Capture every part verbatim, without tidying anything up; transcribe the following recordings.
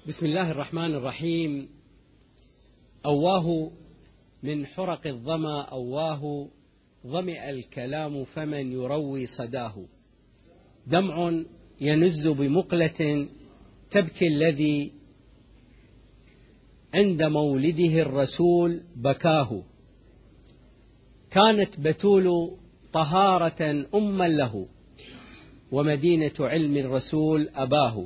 بسم الله الرحمن الرحيم. أواه من حرق الظما أواه ظمئ الكلام فمن يروي صداه. دمع ينز بمقلة تبكي الذي عند مولده الرسول بكاه. كانت بتول طهارة أما له ومدينة علم الرسول أباه.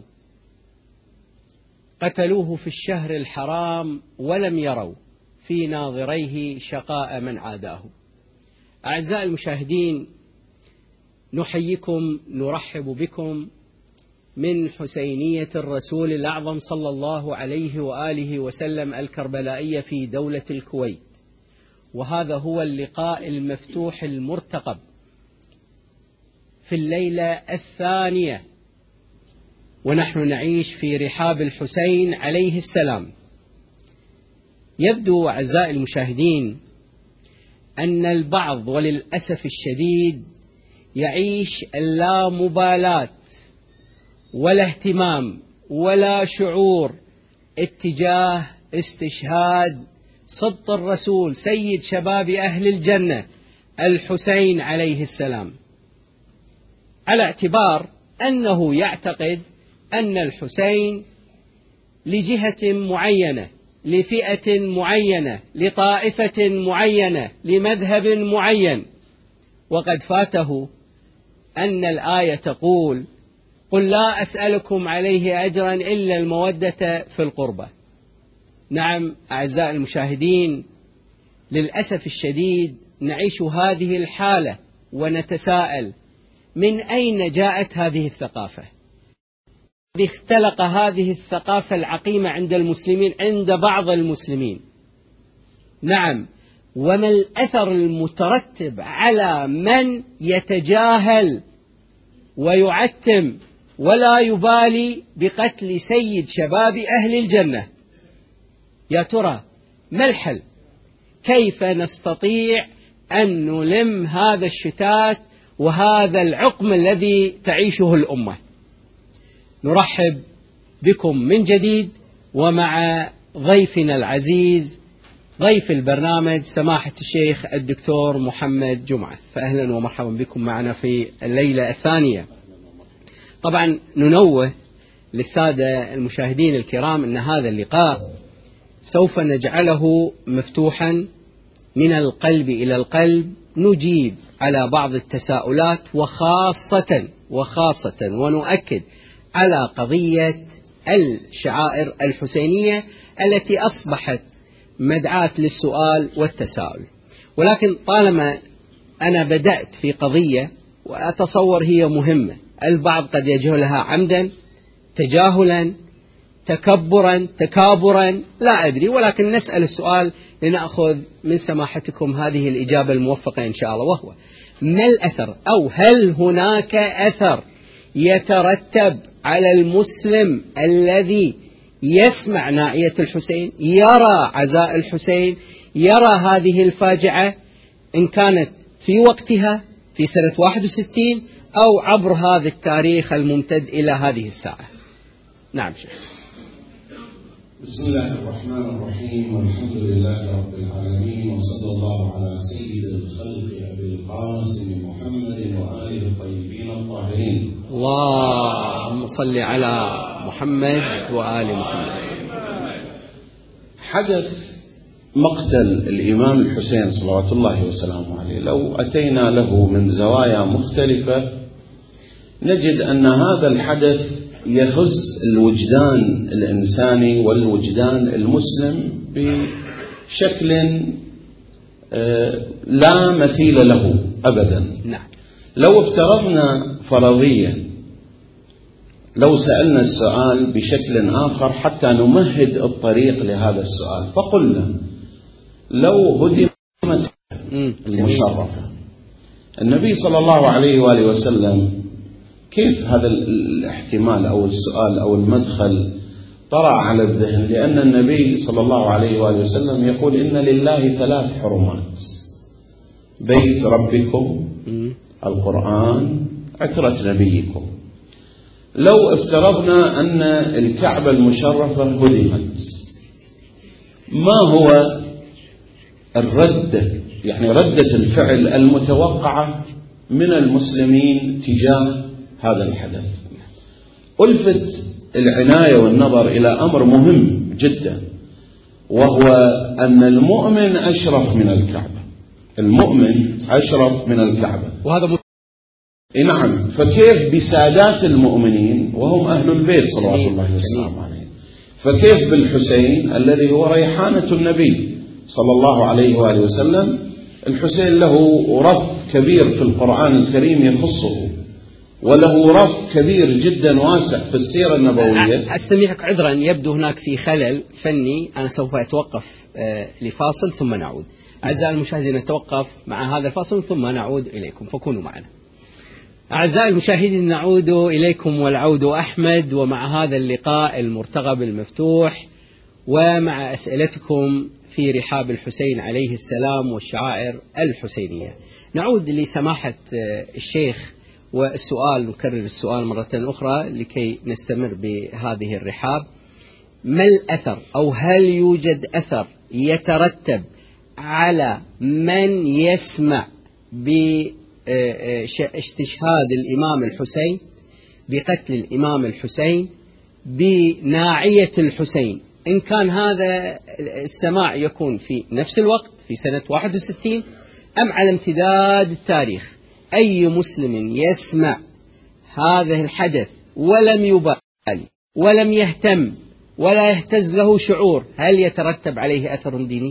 قتلوه في الشهر الحرام ولم يروا في ناظريه شقاء من عاداه. أعزائي المشاهدين، نحييكم نرحب بكم من حسينية الرسول الأعظم صلى الله عليه وآله وسلم الكربلائية في دولة الكويت، وهذا هو اللقاء المفتوح المرتقب في الليلة الثانية، ونحن نعيش في رحاب الحسين عليه السلام. يبدو أعزائي المشاهدين أن البعض وللأسف الشديد يعيش اللامبالاة ولا اهتمام ولا شعور اتجاه استشهاد سبط الرسول سيد شباب أهل الجنة الحسين عليه السلام، على اعتبار أنه يعتقد أن الحسين لجهة معينة، لفئة معينة، لطائفة معينة، لمذهب معين، وقد فاته أن الآية تقول: قل لا أسألكم عليه أجرا إلا المودة في القربى. نعم أعزائي المشاهدين، للأسف الشديد نعيش هذه الحالة ونتساءل: من أين جاءت هذه الثقافة؟ اختلق هذه الثقافة العقيمة عند المسلمين، عند بعض المسلمين. نعم، وما الأثر المترتب على من يتجاهل ويعتم ولا يبالي بقتل سيد شباب أهل الجنة؟ يا ترى ما الحل؟ كيف نستطيع أن نلم هذا الشتات وهذا العقم الذي تعيشه الأمة؟ نرحب بكم من جديد ومع ضيفنا العزيز، ضيف البرنامج سماحة الشيخ الدكتور محمد جمعة. فأهلا ومرحبا بكم معنا في الليلة الثانية. طبعا ننوه للسادة المشاهدين الكرام أن هذا اللقاء سوف نجعله مفتوحا من القلب إلى القلب، نجيب على بعض التساؤلات، وخاصة وخاصة ونؤكد على قضية الشعائر الحسينية التي أصبحت مدعاة للسؤال والتساؤل. ولكن طالما أنا بدأت في قضية وأتصور هي مهمة، البعض قد يجهلها عمدا، تجاهلا، تكبرا، تكابرا، لا أدري، ولكن نسأل السؤال لنأخذ من سماحتكم هذه الإجابة الموفقة إن شاء الله، وهو: ما الأثر، أو هل هناك أثر يترتب على المسلم الذي يسمع ناعية الحسين، يرى عزاء الحسين، يرى هذه الفاجعة، إن كانت في وقتها في سنة واحد وستين أو عبر هذا التاريخ الممتد إلى هذه الساعة؟ نعم شيخ. بسم الله الرحمن الرحيم، والحمد لله رب العالمين، وصلى الله على سيد الخلق أبي القاسم محمد وآله الطيبين الطاهرين. اللهم صل على محمد وآل محمد. حدث مقتل الإمام الحسين صلوات الله وسلامه عليه، لو أتينا له من زوايا مختلفة نجد أن هذا الحدث يهز الوجدان الإنساني والوجدان المسلم بشكل لا مثيل له أبدا. نعم. لو افترضنا فرضية، لو سألنا السؤال بشكل آخر حتى نمهد الطريق لهذا السؤال، فقلنا: لو هدمت المشرفة النبي صلى الله عليه وآله وسلم، كيف هذا الاحتمال أو السؤال أو المدخل طرأ على الذهن؟ لأن النبي صلى الله عليه وآله وسلم يقول: إن لله ثلاث حرمات: بيت ربكم، القرآن، عترة نبيكم. لو افترضنا أن الكعبة المشرفة هدمت، ما هو الردة، يعني ردة الفعل المتوقعة من المسلمين تجاه هذا الحدث؟ ألفت العناية والنظر إلى أمر مهم جدا، وهو أن المؤمن أشرف من الكعبة. المؤمن أشرف من الكعبة، وهذا م... نعم. فكيف بسادات المؤمنين وهم أهل البيت صلوات الله وسلامه عليه؟ فكيف بالحسين الذي هو ريحانة النبي صلى الله عليه وآله وسلم؟ الحسين له رف كبير في القرآن الكريم يخصه، وله رف كبير جدا واسع في السيرة النبوية. أستميحك عذرا، يبدو هناك في خلل فني، أنا سوف أتوقف لفاصل ثم نعود. أعزائي المشاهدين، نتوقف مع هذا الفاصل ثم نعود إليكم، فكونوا معنا. أعزائي المشاهدين، نعود إليكم والعود أحمد، ومع هذا اللقاء المرتقب المفتوح ومع أسئلتكم في رحاب الحسين عليه السلام والشعائر الحسينية. نعود لسماحة الشيخ والسؤال، نكرر السؤال مرة أخرى لكي نستمر بهذه الرحاب. ما الأثر، أو هل يوجد أثر يترتب على من يسمع باستشهاد الإمام الحسين، بقتل الإمام الحسين، بناعية الحسين، إن كان هذا السماع يكون في نفس الوقت في سنة واحد وستين أم على امتداد التاريخ؟ أي مسلم يسمع هذا الحدث ولم يبالي ولم يهتم ولا يهتز له شعور، هل يترتب عليه أثر ديني؟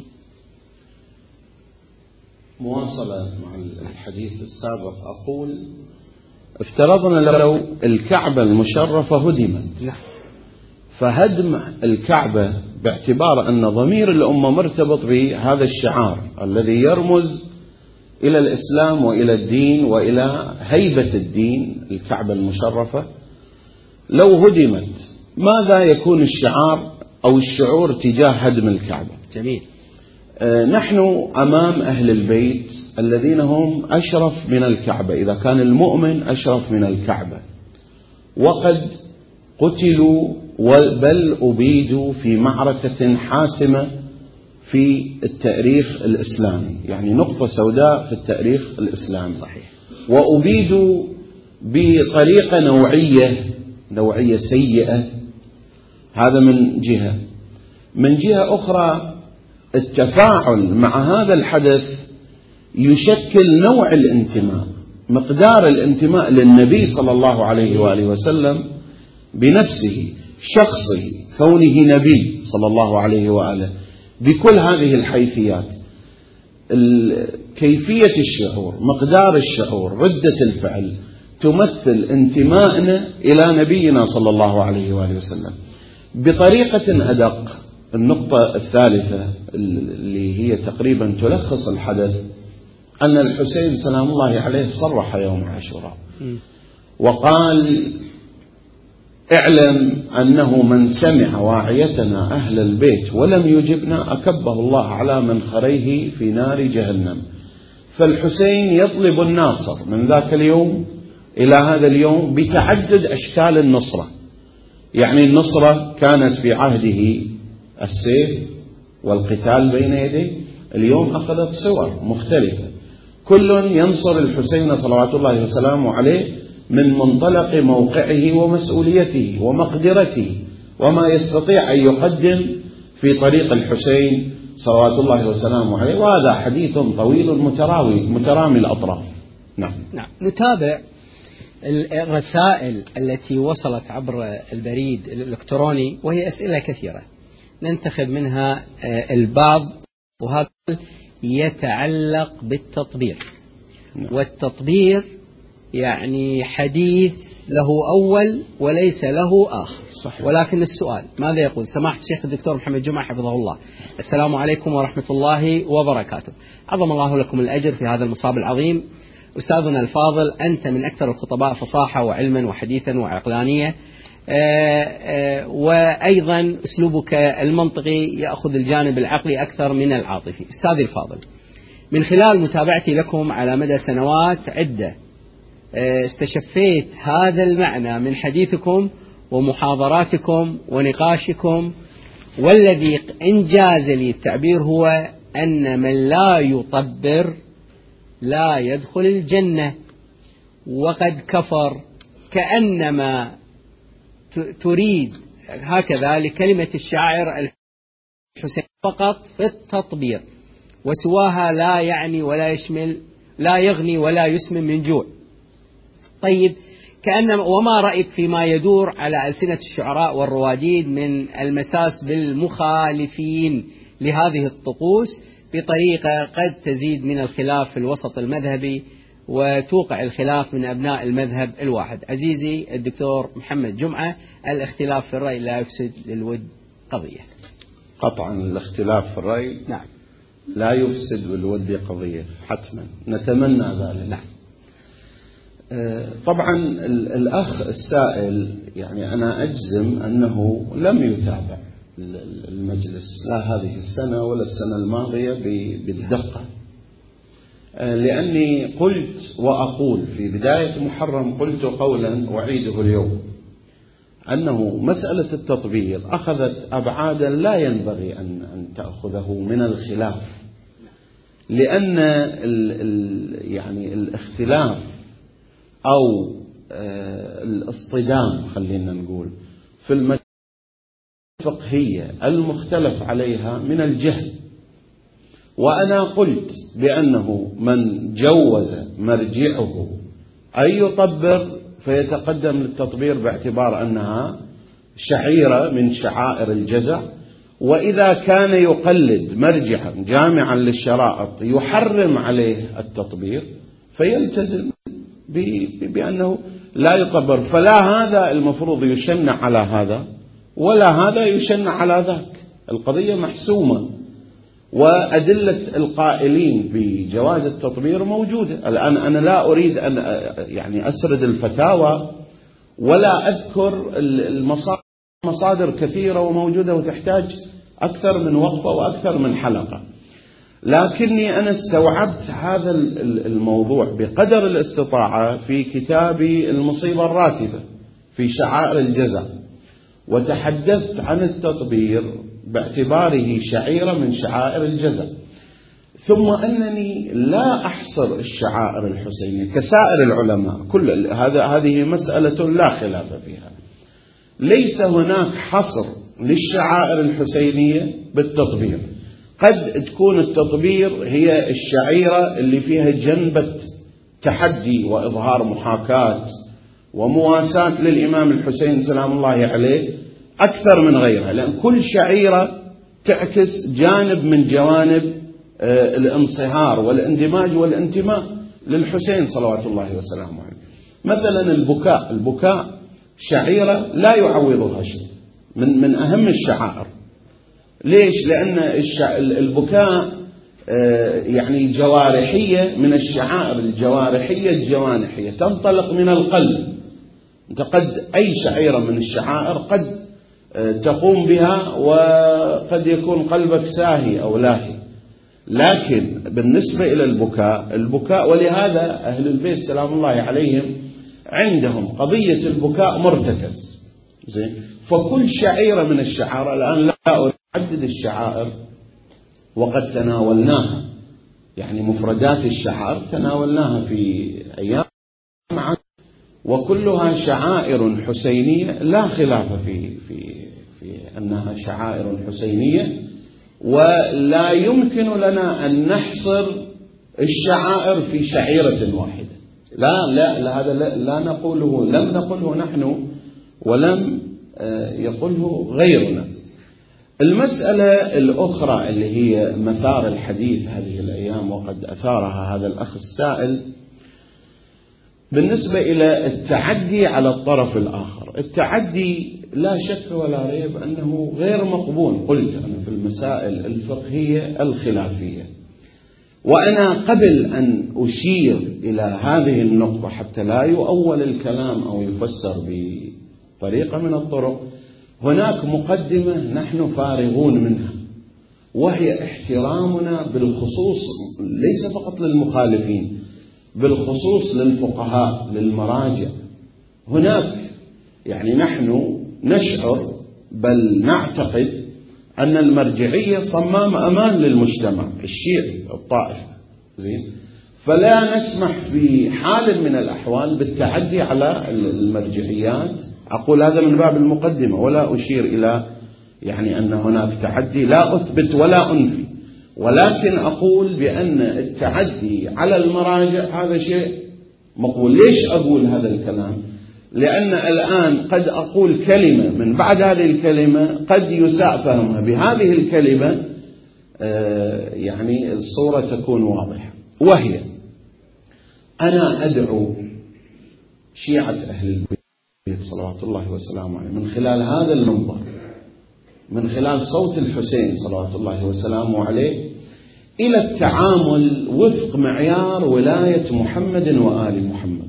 مواصلة مع الحديث السابق، أقول افترضنا لو الكعبة المشرفة هدمت، فهدم الكعبة باعتبار أن ضمير الأمة مرتبط بهذا الشعار الذي يرمز إلى الإسلام وإلى الدين وإلى هيبة الدين، الكعبة المشرفة، لو هدمت ماذا يكون الشعار أو الشعور تجاه هدم الكعبة؟ جميل. آه نحن أمام أهل البيت الذين هم أشرف من الكعبة، إذا كان المؤمن أشرف من الكعبة، وقد قتلوا بل أبيدوا في معركة حاسمة في التاريخ الإسلامي، يعني نقطة سوداء في التاريخ الإسلامي. صحيح. وأبيدوا بطريقة نوعية نوعية سيئة، هذا من جهة. من جهة أخرى التفاعل مع هذا الحدث يشكل نوع الانتماء، مقدار الانتماء للنبي صلى الله عليه وآله وسلم بنفسه، شخصه، كونه نبي صلى الله عليه وآله، بكل هذه الحيثيات. كيفية الشعور، مقدار الشعور، ردة الفعل تمثل انتمائنا إلى نبينا صلى الله عليه وآله وسلم. بطريقة أدق، النقطة الثالثة اللي هي تقريبا تلخص الحدث، أن الحسين سلام الله عليه صرح يوم عاشوراء وقال: اعلم أنه من سمع واعيتنا أهل البيت ولم يجبنا أكبه الله على منخريه في نار جهنم. فالحسين يطلب الناصر من ذاك اليوم إلى هذا اليوم بتعدد أشكال النصرة، يعني النصرة كانت في عهده السيف والقتال بين يديه، اليوم أخذت صور مختلفة، كل ينصر الحسين صلوات الله وسلامه عليه من منطلق موقعه ومسؤوليته ومقدرته وما يستطيع أن يقدم في طريق الحسين صلوات الله وسلامه عليه. وهذا حديث طويل متراوي مترامي الأطراف. نعم. نعم. نتابع الرسائل التي وصلت عبر البريد الإلكتروني، وهي أسئلة كثيرة، ننتخب منها البعض، وهذا يتعلق بالتطبير. والتطبير يعني حديث له أول وليس له آخر. صحيح. ولكن السؤال ماذا يقول سماحة الشيخ الدكتور محمد جمعة حفظه الله: السلام عليكم ورحمة الله وبركاته، عظم الله لكم الأجر في هذا المصاب العظيم. أستاذنا الفاضل، أنت من أكثر الخطباء فصاحة وعلما وحديثا وعقلانية، وأيضا أسلوبك المنطقي يأخذ الجانب العقلي أكثر من العاطفي. أستاذي الفاضل، من خلال متابعتي لكم على مدى سنوات عدة استشفيت هذا المعنى من حديثكم ومحاضراتكم ونقاشكم، والذي انجاز لي التعبير هو أن من لا يطبر لا يدخل الجنة وقد كفر، كأنما تريد هكذا لكلمة الشاعر الحسين فقط في التطبير، وسواها لا يعني ولا يشمل، لا يغني ولا يسمن من جوع. طيب، كأنما وما رأيك فيما يدور على ألسنة الشعراء والرواديد من المساس بالمخالفين لهذه الطقوس بطريقة قد تزيد من الخلاف في الوسط المذهبي وتوقع الخلاف من أبناء المذهب الواحد؟ عزيزي الدكتور محمد جمعة، الاختلاف في الرأي لا يفسد للود قضية. قطعا الاختلاف في الرأي نعم لا يفسد بالود قضية، حتما نتمنى ذلك. نعم. طبعا الأخ السائل يعني أنا أجزم أنه لم يتابع المجلس لا هذه السنة ولا السنة الماضية بالدقة، لأني قلت وأقول في بداية محرم، قلت قولا أعيده اليوم، أنه مسألة التطبير أخذت أبعادا لا ينبغي أن أن تأخذه من الخلاف، لأن ال ال يعني الاختلاف أو الاصطدام خلينا نقول في المسألة الفقهية المختلف عليها من الجهل. وأنا قلت بأنه من جوز مرجعه أن يطبر فيتقدم للتطبير باعتبار أنها شعيرة من شعائر الجزع، وإذا كان يقلد مرجعا جامعا للشرائط يحرم عليه التطبير فيلتزم بأنه لا يطبر. فلا هذا المفروض يشنع على هذا ولا هذا يشنع على ذاك، القضية محسومة، وأدلة القائلين بجواز التطبير موجودة. الآن أنا لا أريد أن يعني أسرد الفتاوى ولا أذكر المصادر، مصادر كثيرة وموجودة وتحتاج أكثر من وقفة وأكثر من حلقة، لكني أنا استوعبت هذا الموضوع بقدر الاستطاعة في كتابي المصيبة الراتبة في شعائر الجزع، وتحدثت عن التطبير باعتباره شعيرة من شعائر الجزع، ثم أنني لا أحصر الشعائر الحسينية كسائر العلماء، كل هذا هذه مسألة لا خلاف فيها، ليس هناك حصر للشعائر الحسينية بالتطبير. قد تكون التطبير هي الشعيرة اللي فيها جنبة تحدي وإظهار محاكاة ومواساة للإمام الحسين سلام الله عليه أكثر من غيرها، لأن كل شعيرة تعكس جانب من جوانب الانصهار والاندماج والانتماء للحسين صلوات الله وسلامه عليه. مثلا البكاء، البكاء شعيرة لا يعوضها شيء، من من أهم الشعائر. ليش؟ لأن البكاء يعني جوارحية من الشعائر الجوارحية الجوانحية، تنطلق من القلب. أنت قد أي شعيرة من الشعائر قد تقوم بها وقد يكون قلبك ساهي أو لاهي، لكن بالنسبة إلى البكاء، البكاء ولهذا أهل البيت سلام الله عليهم عندهم قضية البكاء مرتكز. زين، فكل شعيرة من الشعائر، الآن لا أعدد الشعائر وقد تناولناها، يعني مفردات الشعائر تناولناها في أيام معا، وكلها شعائر حسينية لا خلاف في في في أنها شعائر حسينية، ولا يمكن لنا أن نحصر الشعائر في شعيرة واحدة. لا لا, لا هذا لا, لا نقوله، لم نقله نحن ولم يقوله غيرنا. المسألة الأخرى اللي هي مثار الحديث هذه الأيام وقد أثارها هذا الأخ السائل، بالنسبة إلى التعدي على الطرف الآخر. التعدي لا شك ولا ريب أنه غير مقبول، قلت أنا في المسائل الفقهية الخلافية. وأنا قبل أن أشير إلى هذه النقطة حتى لا يؤول الكلام أو يفسر بطريقة من الطرق، هناك مقدمة نحن فارغون منها، وهي احترامنا بالخصوص ليس فقط للمخالفين بالخصوص للفقهاء للمراجع. هناك يعني نحن نشعر بل نعتقد أن المرجعية صمام أمان للمجتمع الشيعي الطائفة، زين، فلا نسمح في حال من الأحوال بالتعدي على المرجعيات. أقول هذا من باب المقدمة، ولا أشير إلى يعني أن هناك تعدي، لا أثبت ولا أنفي، ولكن أقول بأن التعدي على المراجع هذا شيء مقبول. ليش أقول هذا الكلام؟ لأن الآن قد أقول كلمة من بعد هذه الكلمة قد يساء فهمها بهذه الكلمة، آه يعني الصورة تكون واضحة، وهي أنا أدعو شيعة أهل البيت صلوات الله وسلامه عليه من خلال هذا المنبر، من خلال صوت الحسين صلوات الله وسلامه عليه، إلى التعامل وفق معيار ولاية محمد وآل محمد.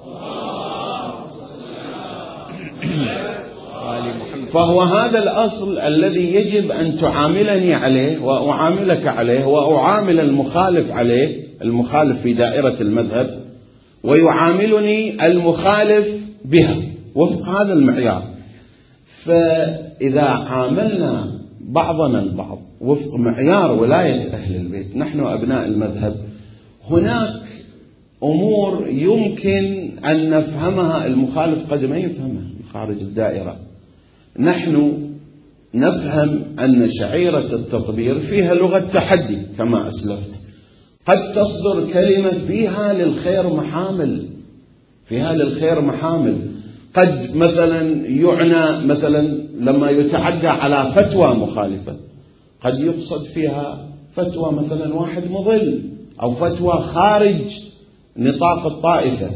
فهو هذا الأصل الذي يجب أن تعاملني عليه وأعاملك عليه وأعامل المخالف عليه، المخالف في دائرة المذهب، ويعاملني المخالف بها وفق هذا المعيار. فإذا عاملنا بعضنا البعض وفق معيار ولاية أهل البيت نحن أبناء المذهب، هناك أمور يمكن أن نفهمها المخالف قد ما يفهمها خارج الدائرة. نحن نفهم أن شعيرة التطبير فيها لغة تحدي كما أسلفت، قد تصدر كلمة فيها للخير محامل، فيها للخير محامل. قد مثلا يعنى مثلا لما يتعدى على فتوى مخالفة قد يقصد فيها فتوى مثلا واحد مضل أو فتوى خارج نطاق الطائفة.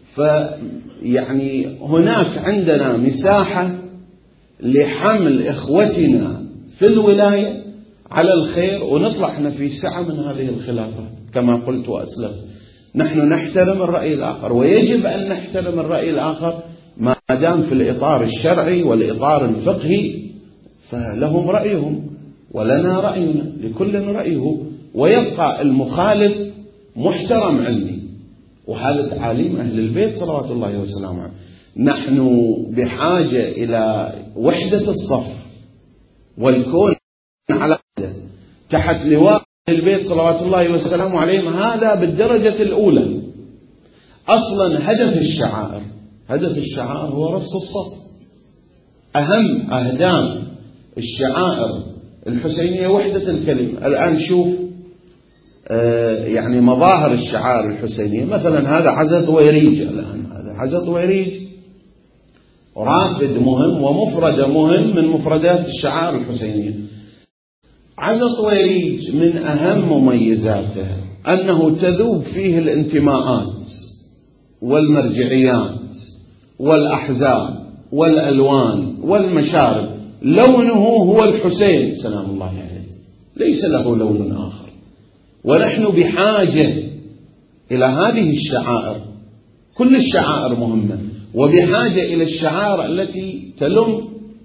فيعني هناك عندنا مساحة لحمل إخوتنا في الولاية على الخير، ونطلع احنا في سعة من هذه الخلافات كما قلت وأسلفت. نحن نحترم الرأي الآخر، ويجب أن نحترم الرأي الآخر ما دام في الإطار الشرعي والإطار الفقهي، فلهم رأيهم ولنا رأينا، لكل رأيه، ويبقى المخالف محترم عندي. وهذا تعاليم أهل البيت صلوات الله وسلامه عليه. نحن بحاجة إلى وحدة الصف والكون على تحت لواء البيت صلوات الله وسلامه عليهم، هذا بالدرجة الأولى. أصلا هدف الشعائر هدف الشعائر هو رص الصف. أهم أهداف الشعائر الحسينية وحدة الكلمة. الآن شوف آه يعني مظاهر الشعائر الحسينية، مثلا هذا عزا طويريج، الآن هذا عزا طويريج رافد مهم ومفردة مهم من مفردات الشعائر الحسينية. عزا طويريج من أهم مميزاته أنه تذوب فيه الانتماءات والمرجعيات والأحزاب والألوان والمشارب. لونه هو الحسين سلام الله عليه، ليس له لون آخر. ونحن بحاجة إلى هذه الشعائر. كل الشعائر مهمة، وبحاجة إلى الشعائر التي تلم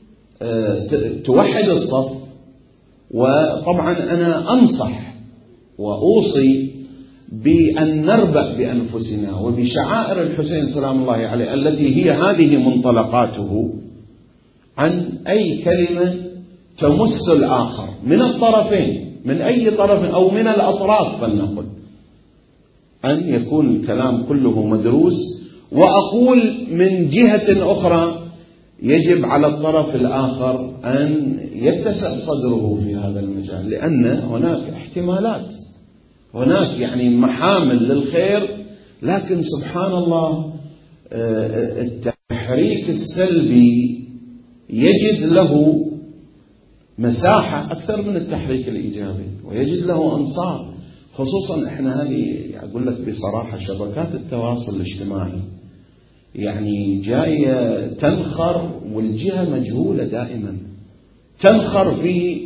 توحد الصف. وطبعا أنا أنصح وأوصي بأن نربأ بأنفسنا وبشعائر الحسين سلام الله عليه التي هي هذه منطلقاته عن أي كلمة تمس الآخر من الطرفين، من أي طرف أو من الأطراف فلنقل، أن يكون الكلام كله مدروس. وأقول من جهة أخرى يجب على الطرف الآخر أن يتسع صدره في هذا المجال، لأن هناك احتمالات، هناك يعني محامل للخير، لكن سبحان الله التحريك السلبي يجد له مساحة أكثر من التحريك الإيجابي، ويجد له أنصار. خصوصا إحنا هذه أقول لك بصراحة شبكات التواصل الاجتماعي يعني جاية تنخر، والجهة مجهولة دائما، تنخر في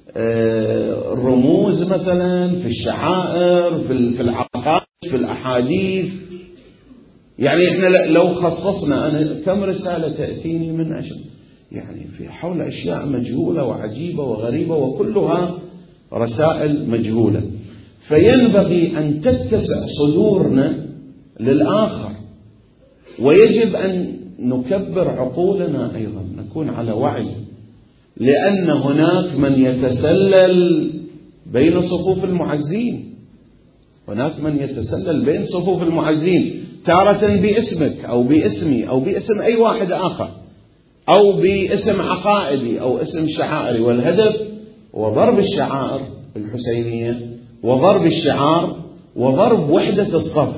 الرموز مثلا، في الشعائر، في العقائد، في الأحاديث. يعني إحنا لو خصصنا، أنا كم رسالة تأتيني من أشد يعني في حول أشياء مجهولة وعجيبة وغريبة، وكلها رسائل مجهولة. فينبغي أن تتسع صدورنا للآخر. ويجب أن نكبر عقولنا أيضا، نكون على وعي، لأن هناك من يتسلل بين صفوف المعزين، هناك من يتسلل بين صفوف المعزين تارة باسمك أو باسمي أو باسم أي واحد آخر أو باسم عقائدي أو اسم شعائري، والهدف هو ضرب الشعائر الحسينية وضرب الشعار وضرب وحدة الصف.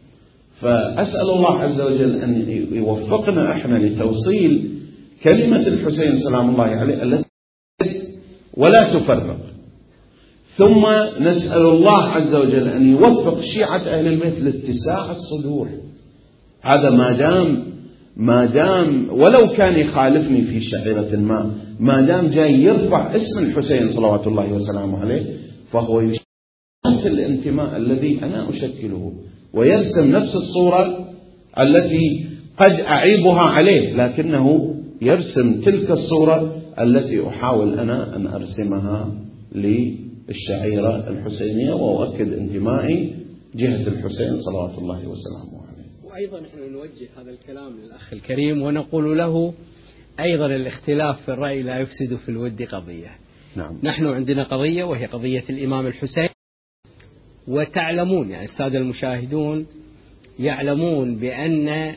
فأسأل الله عز وجل أن يوفقنا إحنا لتوصيل كلمة الحسين سلام الله عليه التي ولا تفرق، ثم نسأل الله عز وجل أن يوفق شيعة أهل البيت لاتساع الصدور. هذا ما دام ما دام ولو كان يخالفني في شعيرة ما ما دام جاي يرفع اسم الحسين صلوات الله وسلامه عليه، فهو يشكل الانتماء الذي أنا أشكله، ويرسم نفس الصورة التي قد أعيبها عليه، لكنه يرسم تلك الصورة التي أحاول أنا أن أرسمها للشعيرة الحسينية، وأؤكد انتمائي جهة الحسين صلوات الله وسلامه عليه. وأيضا نحن نوجه هذا الكلام للأخ الكريم ونقول له أيضا الاختلاف في الرأي لا يفسد في الود قضية. نعم. نحن عندنا قضية وهي قضية الإمام الحسين، وتعلمون يعني السادة المشاهدون يعلمون بأن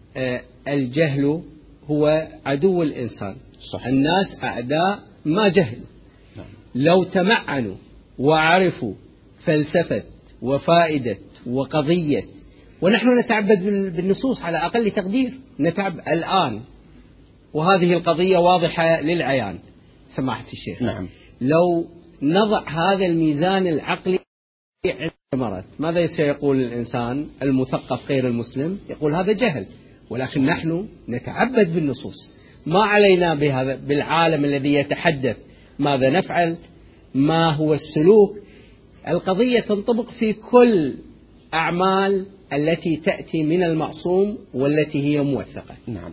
الجهل هو عدو الإنسان. صحيح. الناس أعداء ما جهلوا. لو تمعنوا وعرفوا فلسفة وفائدة وقضية، ونحن نتعبد بالنصوص على أقل تقدير، نتعب الآن وهذه القضية واضحة للعيان سماحة الشيخ. نعم. لو نضع هذا الميزان العقلي مرت، ماذا سيقول الإنسان المثقف غير المسلم؟ يقول هذا جهل. ولكن نحن نتعبد بالنصوص، ما علينا بهذا بالعالم الذي يتحدث ماذا نفعل، ما هو السلوك. القضية تنطبق في كل أعمال التي تأتي من المعصوم والتي هي موثقة. نعم.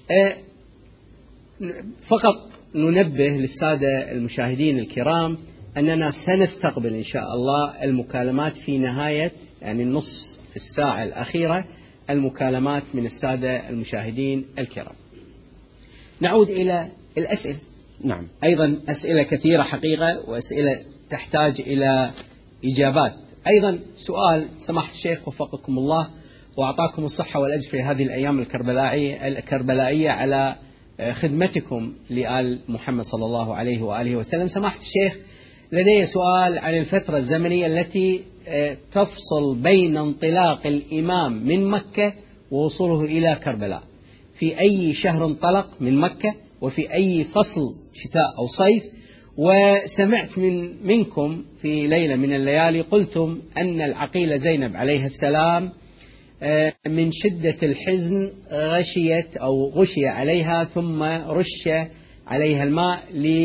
فقط ننبه للسادة المشاهدين الكرام أننا سنستقبل إن شاء الله المكالمات في نهاية يعني النصف الساعة الأخيرة، المكالمات من السادة المشاهدين الكرام. نعود إلى الأسئلة. نعم. أيضا أسئلة كثيرة حقيقة، وأسئلة تحتاج إلى إجابات. أيضا سؤال سماحة الشيخ وفقكم الله وأعطاكم الصحة والأجر في هذه الأيام الكربلائية الكربلائية على خدمتكم لآل محمد صلى الله عليه وآله وسلم. سماحة الشيخ، لدي سؤال عن الفترة الزمنية التي تفصل بين انطلاق الإمام من مكة ووصوله إلى كربلاء. في أي شهر انطلق من مكة، وفي أي فصل شتاء أو صيف؟ وسمعت من منكم في ليلة من الليالي قلتم أن العقيلة زينب عليها السلام من شدة الحزن غشيت أو غشي عليها ثم رش عليها الماء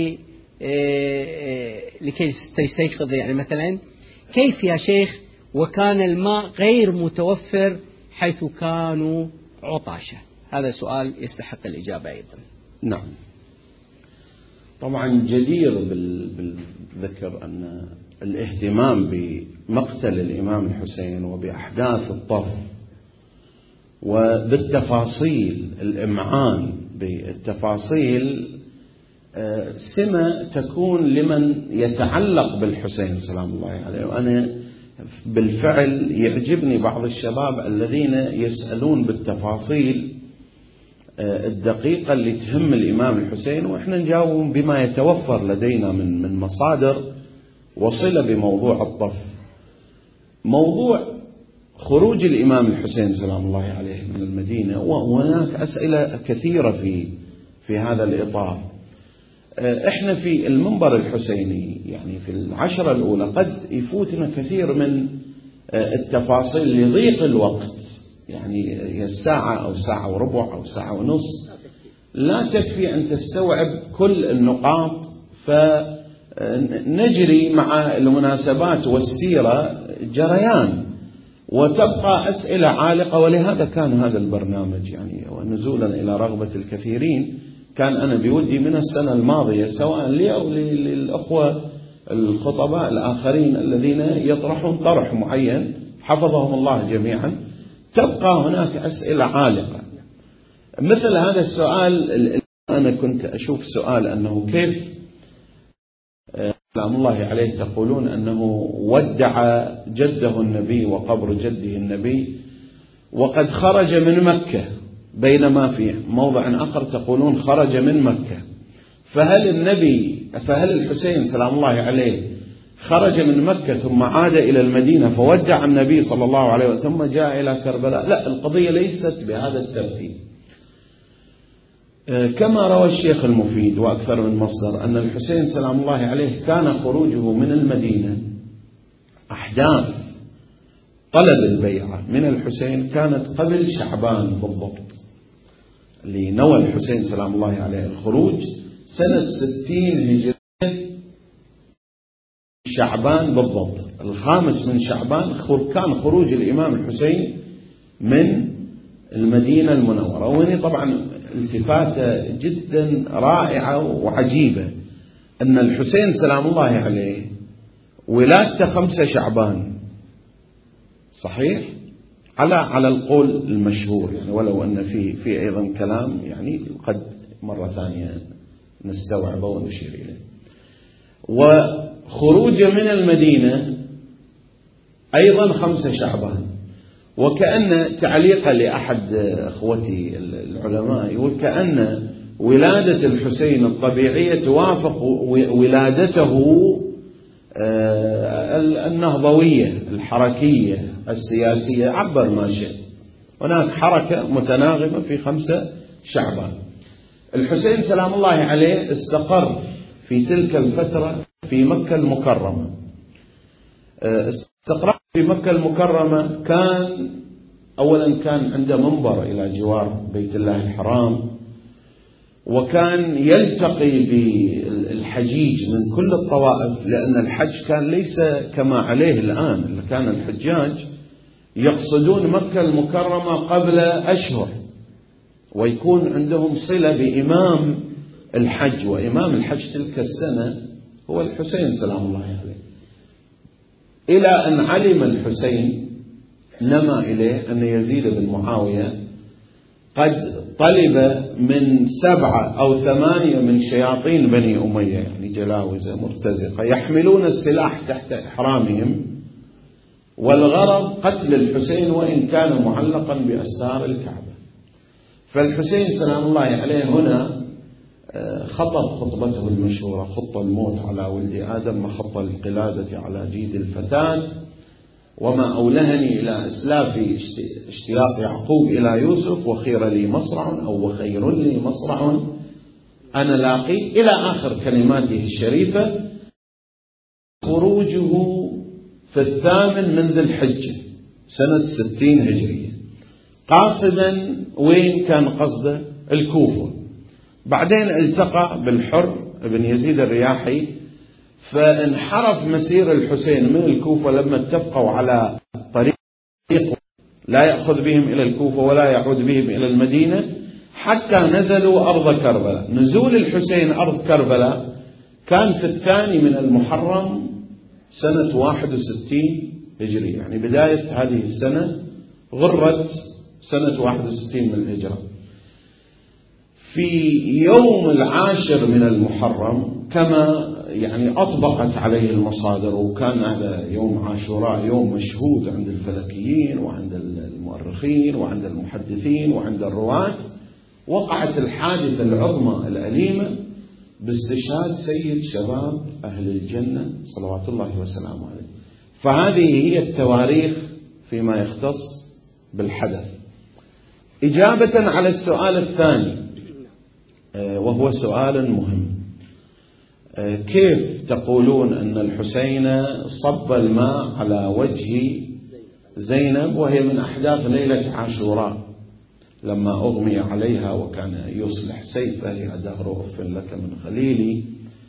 لكي تستيقظ يعني مثلا. كيف يا شيخ وكان الماء غير متوفر حيث كانوا عطاشة؟ هذا سؤال يستحق الإجابة أيضا. نعم. طبعا جدير بالذكر أن الاهتمام بمقتل الإمام الحسين وبأحداث الطف وبالتفاصيل، الإمعان بالتفاصيل سمة تكون لمن يتعلق بالحسين سلام الله عليه. وأنا بالفعل يعجبني بعض الشباب الذين يسألون بالتفاصيل الدقيقة اللي تهم الإمام الحسين، وإحنا نجاوب بما يتوفر لدينا من من مصادر وصلة بموضوع الطف. موضوع خروج الإمام الحسين سلام الله عليه من المدينة، وهناك أسئلة كثيرة في في هذا الإطار. إحنا في المنبر الحسيني يعني في العشرة الأولى قد يفوتنا كثير من التفاصيل لضيق الوقت، يعني هي الساعة أو ساعة وربع أو ساعة ونص لا تكفي أن تستوعب كل النقاط، فنجري مع المناسبات والسيرة جريان وتبقى أسئلة عالقة. ولهذا كان هذا البرنامج يعني ونزولا إلى رغبة الكثيرين كان أنا بودي من السنة الماضية سواء لي أو للأخوة الخطباء الآخرين الذين يطرحون طرح معين حفظهم الله جميعا، تبقى هناك أسئلة عالقة مثل هذا السؤال. أنا كنت أشوف سؤال أنه كيف سلام الله عليه تقولون أنه ودع جده النبي وقبر جده النبي وقد خرج من مكة، بينما في موضع آخر تقولون خرج من مكة. فهل النبي فهل الحسين سلام الله عليه خرج من مكة ثم عاد إلى المدينة فودع النبي صلى الله عليه وسلم ثم جاء إلى كربلاء؟ لا، القضية ليست بهذا الترتيب. كما روى الشيخ المفيد وأكثر من مصدر أن الحسين سلام الله عليه كان خروجه من المدينة، أحداث طلب البيعة من الحسين كانت قبل شعبان بالضبط، اللي نوى الحسين سلام الله عليه الخروج سنة ستين هجرية شعبان بالضبط، الخامس من شعبان كان خروج الإمام الحسين من المدينة المنورة. وهنا طبعا التفاتة جدا رائعة وعجيبة أن الحسين سلام الله عليه ولادته خمسة شعبان، صحيح على على القول المشهور يعني، ولو أن في في أيضا كلام يعني قد مرة ثانية نستوعبه ونشير إليه. وخروجه من المدينة أيضا خمسة شعبان، وكأن تعليقا لأحد أخوتي العلماء يقول كأن ولادة الحسين الطبيعية توافق ولادته النهضوية الحركية السياسية، عبر ما شاء. هناك حركة متناغمة في خمسة شعبان. الحسين سلام الله عليه استقر في تلك الفترة في مكة المكرمة. استقرار في مكة المكرمة كان أولا كان عنده منبر إلى جوار بيت الله الحرام، وكان يلتقي بالحجيج من كل الطوائف، لأن الحج كان ليس كما عليه الآن، كان الحجاج يقصدون مكة المكرمة قبل أشهر ويكون عندهم صلة بإمام الحج، وإمام الحج تلك السنة هو الحسين سلام الله عليه. إلى أن علم الحسين نما إليه أن يزيد بن معاوية قد طلب من سبعة أو ثمانية من شياطين بني أمية، يعني جلاوزة مرتزقة، يحملون السلاح تحت إحرامهم، والغرض قتل الحسين وإن كان معلقا بأستار الكعبة. فالحسين سلام الله عليه هنا خطب خطبته المشهورة: خط الموت على ولد آدم وخط القلادة على جيد الفتاة، وما أولهني إلى إسلافي اشتياق يعقوب إلى يوسف، وخير لي مصرع أو وخير لي مصرع أنا لاقي، إلى آخر كلماته الشريفة. خروجه في الثامن من ذي الحجة سنة ستين هجرية، قاصدا وين كان قصده؟ الكوفة. بعدين التقى بالحر بن يزيد الرياحي، فانحرف مسير الحسين من الكوفة لما اتفقوا على طريق لا يأخذ بهم إلى الكوفة ولا يعود بهم إلى المدينة، حتى نزلوا أرض كربلاء. نزول الحسين أرض كربلاء كان في الثاني من المحرم سنة واحد وستين هجرية، يعني بداية هذه السنة غرة سنة واحد وستين من الهجرة. في يوم العاشر من المحرم كما يعني أطبقت عليه المصادر، وكان هذا يوم عاشوراء يوم مشهود عند الفلكيين وعند المؤرخين وعند المحدثين وعند الرواة، وقعت الحادثة العظمى الأليمة باستشهاد سيد شباب أهل الجنة صلوات الله وسلامه عليه. فهذه هي التواريخ فيما يختص بالحدث. إجابة على السؤال الثاني وهو سؤال مهم: كيف تقولون أن الحسين صب الماء على وجه زينب وهي من أحداث ليلة عاشوراء لما أغمي عليها وكان يصلح سيفه يا دهر أف لك من خليلي؟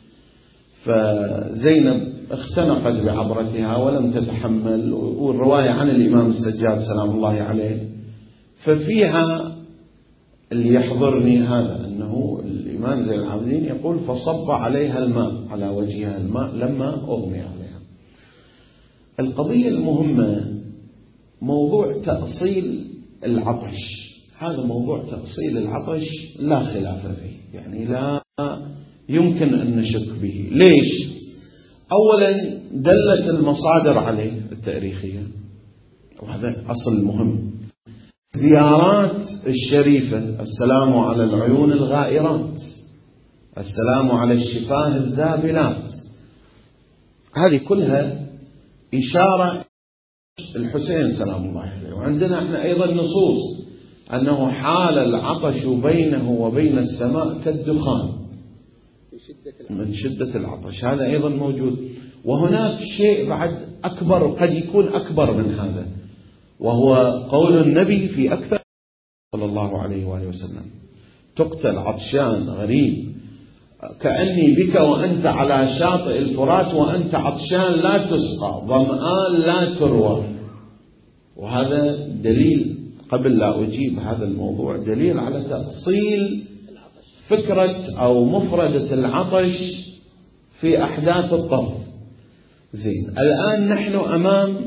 فزينب اختنقت بعبرتها ولم تتحمل، والرواية عن الإمام السجاد سلام الله عليه ففيها اللي يحضرني هذا أنه الإمام زين العابدين يقول: فصب عليها الماء على وجهها الماء لما أغمي عليها. القضية المهمة موضوع تأصيل العطش. هذا موضوع تأصيل العطش لا خلاف فيه، يعني لا يمكن أن نشك به. ليش؟ أولا دلت المصادر عليه التاريخية، وهذا أصل مهم. زيارات الشريفة، السلام على العيون الغائرات، السلام على الشفاه الذابلات، هذه كلها إشارة الحسين سلام الله عليه. وعندنا احنا أيضا نصوص أنه حال العطش بينه وبين السماء كالدخان من شدة العطش، هذا أيضا موجود. وهناك شيء بعد أكبر، قد يكون أكبر من هذا، وهو قول النبي في أكثر صلى الله عليه وآله وسلم: تقتل عطشان غريب كأني بك وأنت على شاطئ الفرات وأنت عطشان لا تسقى ظمآن لا تروى. وهذا دليل، قبل لا أجيب هذا الموضوع، دليل على تأصيل فكرة أو مفردة العطش في أحداث الطف. زين، الآن نحن أمام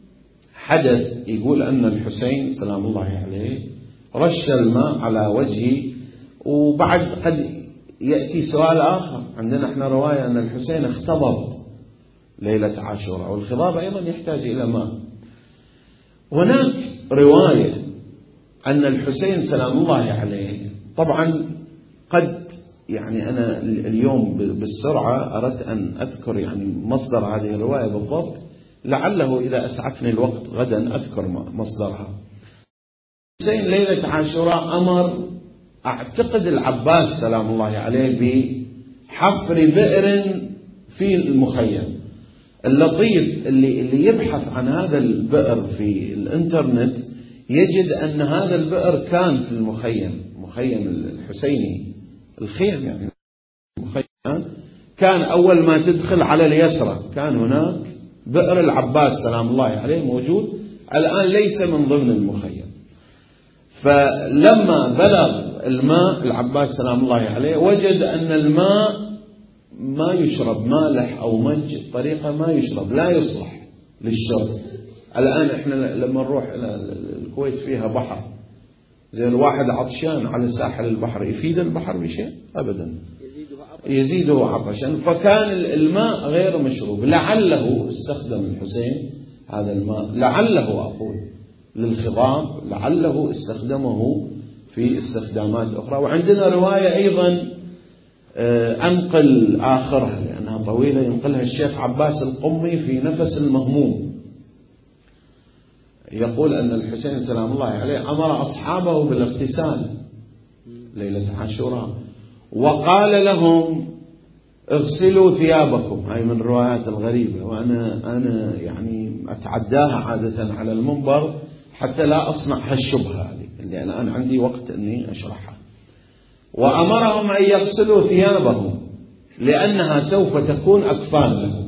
حدث يقول أن الحسين سلام الله عليه رش الماء على وجهه، وبعد قد يأتي سؤال آخر. عندنا احنا رواية أن الحسين اختضب ليلة عاشوراء، والخضاب أيضا يحتاج إلى ماء. هناك رواية أن الحسين سلام الله عليه، طبعا قد يعني أنا اليوم بالسرعة أردت أن أذكر يعني مصدر هذه الرواية بالضبط، لعله إذا أسعفني الوقت غدا أذكر مصدرها. الحسين ليلة عاشوراء أمر أعتقد العباس سلام الله عليه بحفر بئر في المخيم. اللطيف اللي, اللي يبحث عن هذا البئر في الإنترنت يجد أن هذا البئر كان في المخيم، مخيم الحسيني، الخيم يعني المخيم، كان أول ما تدخل على اليسرى كان هناك بئر العباس سلام الله عليه موجود، الآن ليس من ضمن المخيم. فلما بلغ الماء العباس سلام الله عليه وجد أن الماء ما يشرب، مالح أو مج طريقة ما يشرب، لا يصلح للشرب. الآن إحنا لما نروح إلى الكويت فيها بحر، زي الواحد عطشان على ساحل البحر، يفيد البحر بشيء أبدا، يزيده عطشا. فكان الماء غير مشروب. لعله استخدم الحسين هذا الماء، لعله أقول للخضاب، لعله استخدمه في استخدامات أخرى. وعندنا رواية أيضا أنقل آخرها لأنها طويلة، ينقلها الشيخ عباس القمي في نفس المهموم، يقول أن الحسين سلام الله عليه أمر أصحابه بالاغتسال ليلة عاشوراء، وقال لهم اغسلوا ثيابكم. هاي من الروايات الغريبة، وأنا أنا يعني أتعداها عادة على المنبر حتى لا أصنع هالشبهة هذه اللي الآن عندي وقت أني أشرحها. وأمرهم أن يغسلوا ثيابهم لأنها سوف تكون أكفان لهم.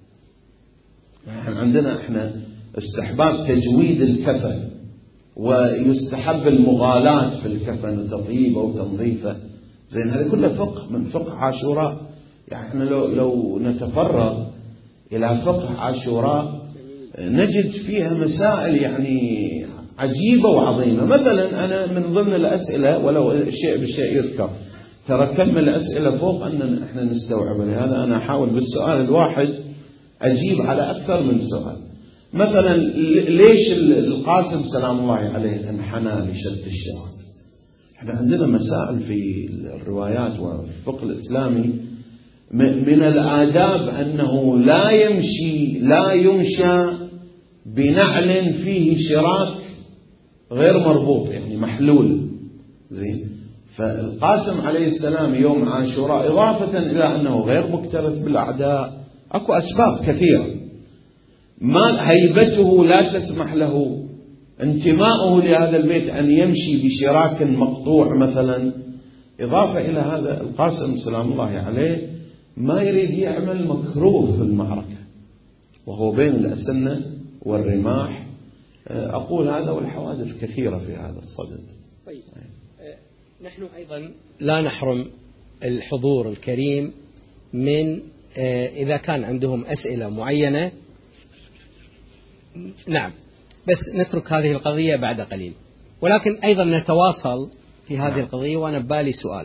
عندنا إحنا استحباب تجويد الكفن، ويستحب المغالاة في الكفن وتطييبه وتنظيفه. زين، هذا كله فقه من فقه عاشوراء. يعني احنا لو, لو نتفرغ إلى فقه عاشوراء نجد فيها مسائل يعني عجيبة وعظيمة. مثلا أنا من ضمن الأسئلة، ولو شيء بالشيء يذكر، ترى كم الأسئلة فوق أن احنا نستوعب، لهذا أنا أحاول بالسؤال الواحد أجيب على أكثر من سؤال. مثلا ليش القاسم سلام الله عليه انحنى لشد الشعر؟ احنا عندنا مسائل في الروايات وفي الفقه الإسلامي من الآداب أنه لا يمشي لا يمشى بنعل فيه شراك غير مربوط، يعني محلول. زين، فالقاسم عليه السلام يوم عاشوراء إضافة إلى أنه غير مكترث بالأعداء، أكو أسباب كثيرة، ما هيبته لا تسمح له، انتماؤه لهذا البيت أن يمشي بشراك مقطوع مثلا. إضافة إلى هذا القاسم سلام الله عليه ما يريد يعمل مكروه في المعركة، وهو بين الأسنة والرماح. أقول هذا والحوادث كثيرة في هذا الصدد. طيب، نحن أيضا لا نحرم الحضور الكريم من إذا كان عندهم أسئلة معينة. نعم، بس نترك هذه القضية بعد قليل. ولكن أيضا نتواصل في هذه القضية. وأنا ببالي سؤال،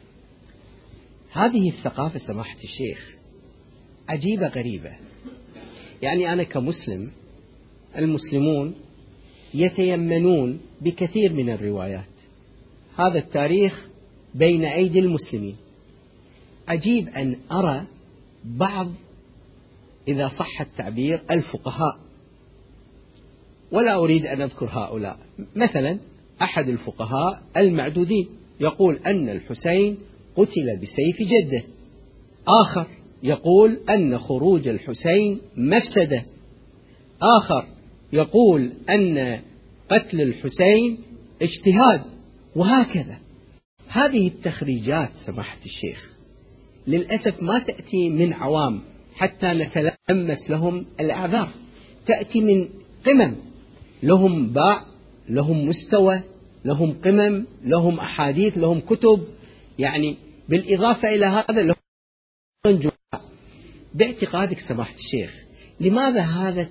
هذه الثقافة سماحة الشيخ عجيبة غريبة. يعني أنا كمسلم، المسلمون يتيمنون بكثير من الروايات، هذا التاريخ بين أيدي المسلمين. عجيب أن أرى بعض، إذا صح التعبير، الفقهاء، ولا أريد أن أذكر هؤلاء، مثلا أحد الفقهاء المعدودين يقول أن الحسين قتل بسيف جده، آخر يقول أن خروج الحسين مفسدة، آخر يقول أن قتل الحسين اجتهاد، وهكذا. هذه التخريجات سماحة الشيخ للأسف ما تأتي من عوام حتى نتلمس لهم الأعذار، تأتي من قمم لهم باع، لهم مستوى، لهم قمم، لهم أحاديث، لهم كتب، يعني بالإضافة إلى هذا لهم جمعة. باعتقادك سماحة الشيخ، لماذا هذا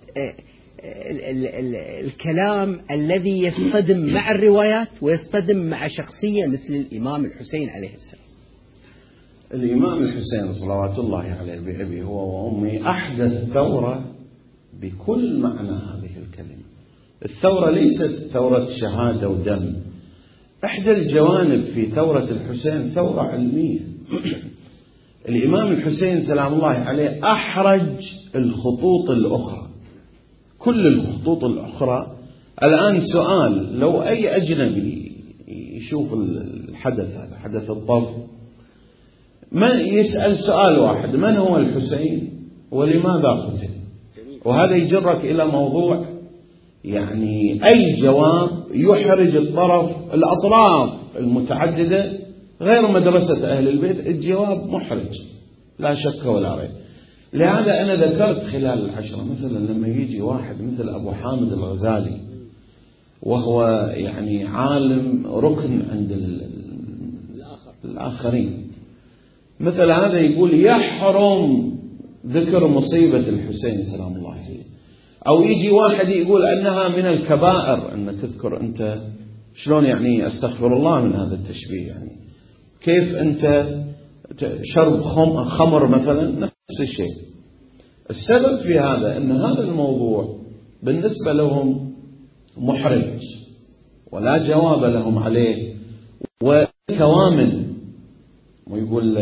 الكلام الذي يصطدم مع الروايات ويصطدم مع شخصية مثل الإمام الحسين عليه السلام؟ الإمام الحسين صلوات الله عليه بأبي هو وأمي أحدث ثورة بكل معنى هذه الكلمة. الثورة ليست ثورة شهادة ودم، إحدى الجوانب في ثورة الحسين ثورة علمية. الإمام الحسين سلام الله عليه أحرج الخطوط الأخرى، كل الخطوط الأخرى. الآن سؤال، لو أي أجنبي يشوف الحدث هذا، حدث الطف، من يسأل سؤال واحد: من هو الحسين ولماذا قتل؟ وهذا يجرك إلى موضوع يعني أي جواب يحرج الطرف الأطراف المتعددة غير مدرسة أهل البيت، الجواب محرج لا شك ولا ريب. لهذا أنا ذكرت خلال العشرة مثلا لما يجي واحد مثل أبو حامد الغزالي، وهو يعني عالم ركن عند الآخرين، مثل هذا يقول يحرم ذكر مصيبة الحسين سلام الله عليه، أو يجي واحد يقول أنها من الكبائر أن تذكر. أنت شلون يعني؟ أستغفر الله من هذا التشبيه. يعني كيف أنت شرب خمر مثلا؟ نفس الشيء. السبب في هذا أن هذا الموضوع بالنسبة لهم محرج ولا جواب لهم عليه، وكوامن. ويقول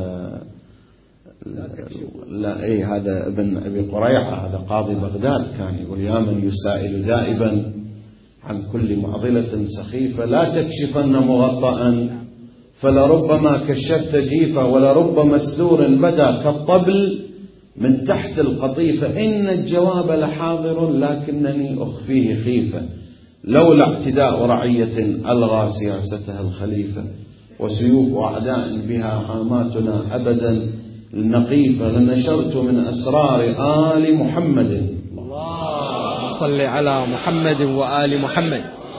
لا إيه، هذا ابن أبي قريعة، هذا قاضي بغداد، كان يقول: يا من يسائل دائبا عن كل معضلة سخيفة، لا تكشفن مغطأ فلربما كشفت جيفة، ولربما مسدور بدا كالطبل من تحت القطيفة، إن الجواب لحاضر لكنني أخفيه خيفة، لولا اعتداء رعية ألغى سياستها الخليفة، وسيوف أعداء بها عاماتنا أبدا النقيفة، لنشرت من أسرار آل محمد. اللهم صل على محمد وآل محمد.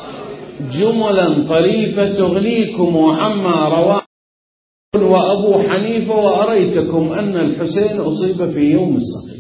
جملا طريفة تغنيكم عما رواه وأبو حنيفة، وأريتكم أن الحسين أصيب في يوم السقيف.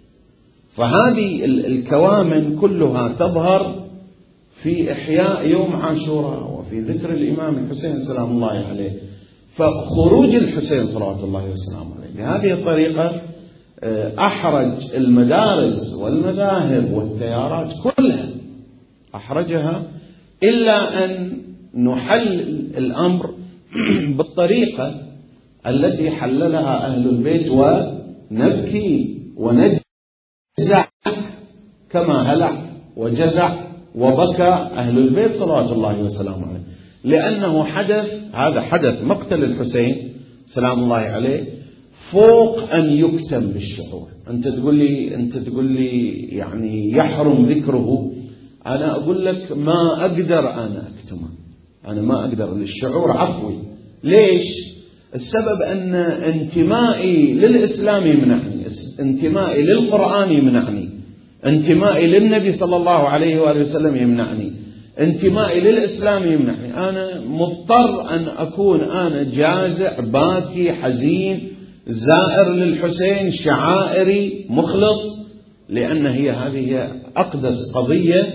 فهذه الكوامن كلها تظهر في إحياء يوم عاشوراء وفي ذكر الإمام الحسين سلام الله عليه. فخروج الحسين صلوات الله وسلامه عليه بهذه الطريقة أحرج المدارس والمذاهب والتيارات كلها، أحرجها، إلا أن نحل الأمر بالطريقة التي حللها أهل البيت، ونبكي ونجزع كما هلع وجزع وبكى أهل البيت صلوات الله وسلامه عليه، لأنه حدث، هذا حدث مقتل الحسين سلام الله عليه فوق أن يكتم بالشعور. أنت تقول لي أنت تقول لي يعني يحرم ذكره، أنا أقول لك ما أقدر أنا أكتمه، أنا ما أقدر، للشعور عفوي. ليش؟ السبب أن انتمائي للإسلام يمنعني، انتمائي للقرآن يمنعني، انتمائي للنبي صلى الله عليه وآله وسلم يمنعني، انتمائي للإسلام يمنعني. أنا مضطر أن أكون أنا جازع باكي حزين زائر للحسين شعائري مخلص، لأن هي هذه أقدس قضية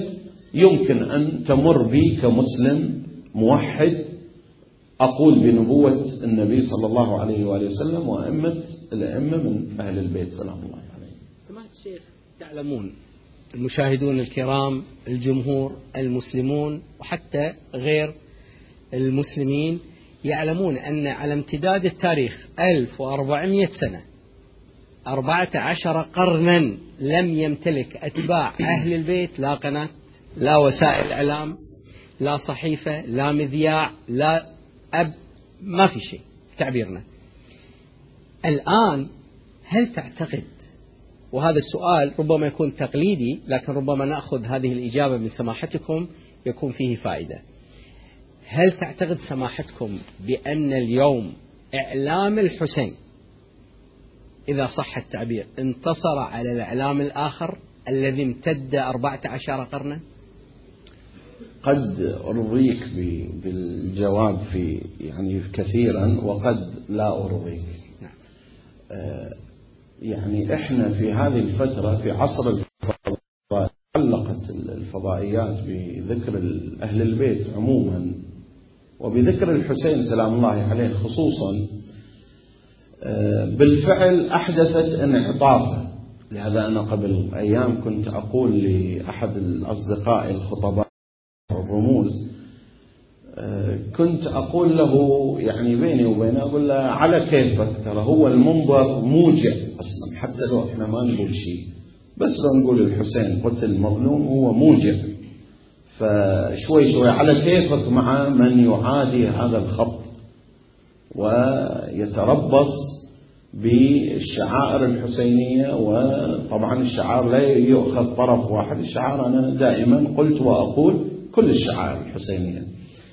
يمكن أن تمر بي كمسلم موحد أقول بنبوة النبي صلى الله عليه وآله وسلم وأئمة الأئمة من أهل البيت سلام الله عليه. سماحة الشيخ، تعلمون المشاهدون الكرام، الجمهور، المسلمون وحتى غير المسلمين يعلمون أن على امتداد التاريخ ألف وأربعمائة سنة، أربعة عشر قرنا، لم يمتلك أتباع أهل البيت لا قناة، لا وسائل إعلام، لا صحيفة، لا مذياع، لا أب، ما في شيء تعبيرنا. الآن هل تعتقد، وهذا السؤال ربما يكون تقليدي لكن ربما نأخذ هذه الإجابة من سماحتكم يكون فيه فائدة، هل تعتقد سماحتكم بأن اليوم إعلام الحسين إذا صح التعبير انتصر على الإعلام الآخر الذي امتد أربعة عشر قرنا؟ قد أرضيك بالجواب في يعني كثيرا وقد لا أرضيك. نعم. آه يعني إحنا في هذه الفترة في عصر الفضاء علقت الفضائيات بذكر أهل البيت عموما وبذكر الحسين سلام الله عليه خصوصا، آه بالفعل أحدثت انعطافا. لهذا أنا قبل أيام كنت أقول لأحد الأصدقاء الخطباء الرموز، كنت أقول له يعني بيني وبينه أقول له على كيفك، ترى هو المنبر موجع أصلا، حتى لو إحنا ما نقول شيء بس لو نقول الحسين قتل مظلوم هو موجع، فشوي شوي على كيفك مع من يعادي هذا الخط ويتربص بالشعائر الحسينية. وطبعا الشعائر لا يؤخذ طرف واحد، الشعائر أنا دائما قلت وأقول كل الشعائر الحسينية.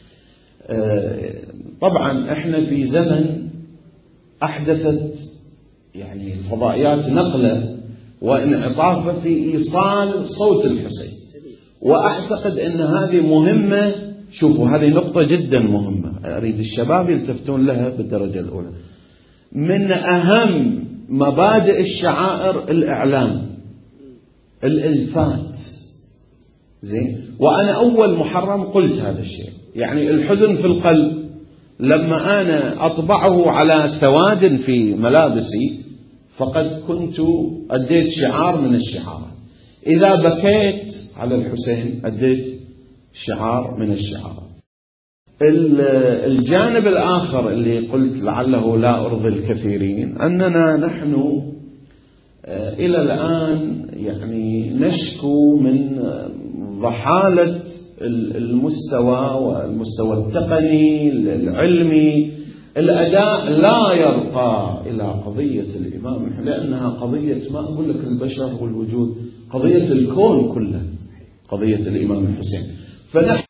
طبعا احنا في زمن أحدثت يعني الفضائيات نقلة وانعطافة في إيصال صوت الحسين، وأعتقد أن هذه مهمة. شوفوا هذه نقطة جدا مهمة أريد الشباب يلتفتون لها بالدرجة الأولى. من أهم مبادئ الشعائر الإعلام، الإلفات، زين. وأنا أول محرم قلت هذا الشيء، يعني الحزن في القلب لما أنا أطبعه على سواد في ملابسي فقد كنت أديت شعار من الشعارات. إذا بكيت على الحسين أديت شعار من الشعارات. الجانب الآخر اللي قلت لعله لا أرضي الكثيرين أننا نحن إلى الآن يعني نشكو من ضحالة المستوى والمستوى التقني العلمي. الأداء لا يرقى إلى قضية الإمام، لأنها قضية ما أقول لك البشر والوجود، قضية الكون كله، قضية الإمام الحسين. فنحن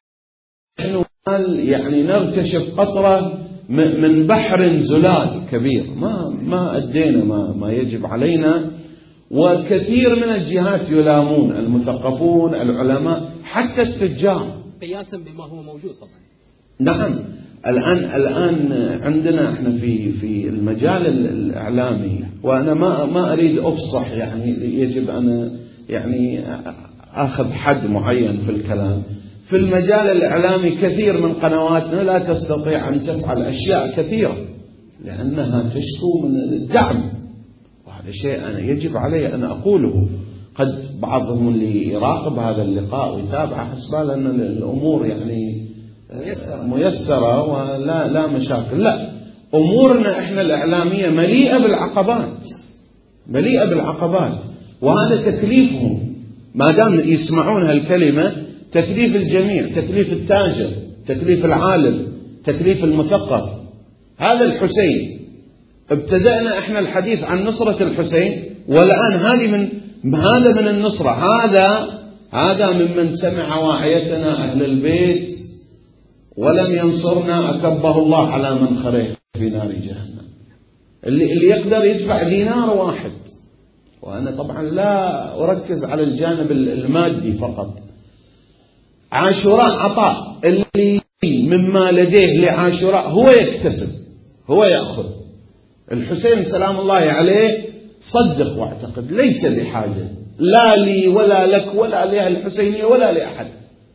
يعني نرتشف قطرة من بحر زلال كبير، ما ما أدينا ما ما يجب علينا. وكثير من الجهات يلامون، المثقفون، العلماء، حتى التجار، قياسا بما هو موجود طبعا. نعم. الآن الآن عندنا احنا في في المجال الإعلامي، وأنا ما ما أريد أفصح، يعني يجب أنا يعني أخذ حد معين في الكلام. في المجال الإعلامي كثير من قنواتنا لا تستطيع أن تفعل أشياء كثيرة لأنها تشكو من الدعم، وهذا شيء أنا يجب علي أن أقوله. قد بعضهم اللي يراقب هذا اللقاء ويتابع حسبال أن الأمور يعني ميسرة, ميسرة ولا لا مشاكل. لا، أمورنا إحنا الإعلامية مليئة بالعقبات، مليئة بالعقبات، وهذا تكليفهم ما دام يسمعون هالكلمة، تكليف الجميع، تكليف التاجر، تكليف العالم، تكليف المثقف. هذا الحسين ابتدأنا احنا الحديث عن نصرة الحسين، والآن هذه من هذا من النصرة، هذا هذا ممن سمع واعيتنا أهل البيت ولم ينصرنا أكبه الله على منخره في نار جهنم. اللي اللي يقدر يدفع دينار واحد، وأنا طبعا لا أركز على الجانب المادي فقط. عاشوراء عطاء، اللي مما لديه لعاشوراء هو يكتسب، هو يأخذ. الحسين سلام الله عليه صدق واعتقد ليس بحاجة لا لي ولا لك ولا لها الحسينية ولا لأحد،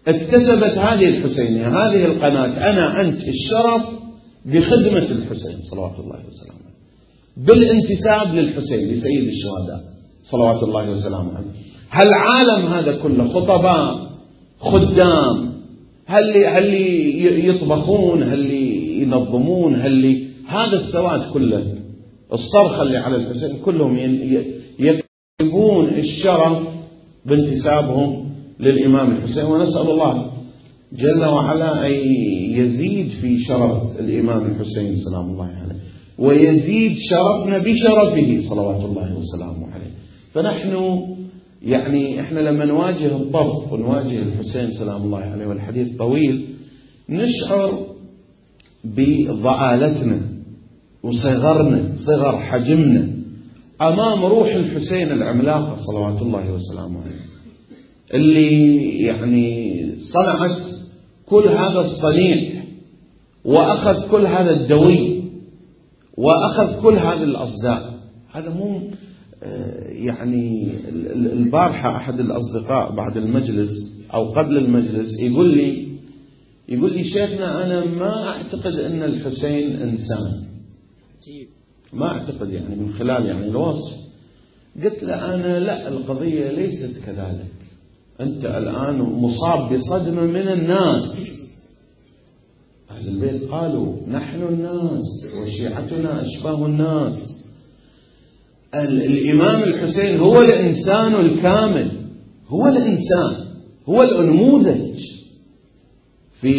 اكتسبت هذه الحسينية هذه القناة أنا أنت الشرف بخدمة الحسين صلوات الله وسلامه بالانتساب للحسين لسيد الشهداء صلوات الله وسلامه عليه. هالعالم هذا كله خطباء خدام هل هل يطبخون هل ينظمون هل هذا السواد كله الصرخة اللي على الحسين كلهم يكتبون الشرف بانتسابهم للإمام الحسين. ونسأل الله جل وعلا أن يزيد في شرف الإمام الحسين سلام الله عليه ويزيد شرفنا بشرفه صلوات الله وسلامه عليه. فنحن يعني إحنا لما نواجه الضرب ونواجه الحسين سلام الله عليه والحديث طويل نشعر بضعالتنا وصغرنا صغر حجمنا أمام روح الحسين العملاقة صلوات الله وسلامه عليه اللي يعني صنعت كل هذا الصنيع وأخذ كل هذا الدوي وأخذ كل هذه الأصداء. هذا مو يعني البارحة أحد الأصدقاء بعد المجلس أو قبل المجلس يقول لي يقول لي شيخنا أنا ما أعتقد أن الحسين إنسان ما أعتقد يعني من خلال يعني الوصف. قلت له أنا لا القضية ليست كذلك. أنت الآن مصاب بصدمة من الناس. أهل البيت قالوا نحن الناس وشيعتنا أشباه الناس. الإمام الحسين هو الإنسان الكامل هو الإنسان هو النموذج في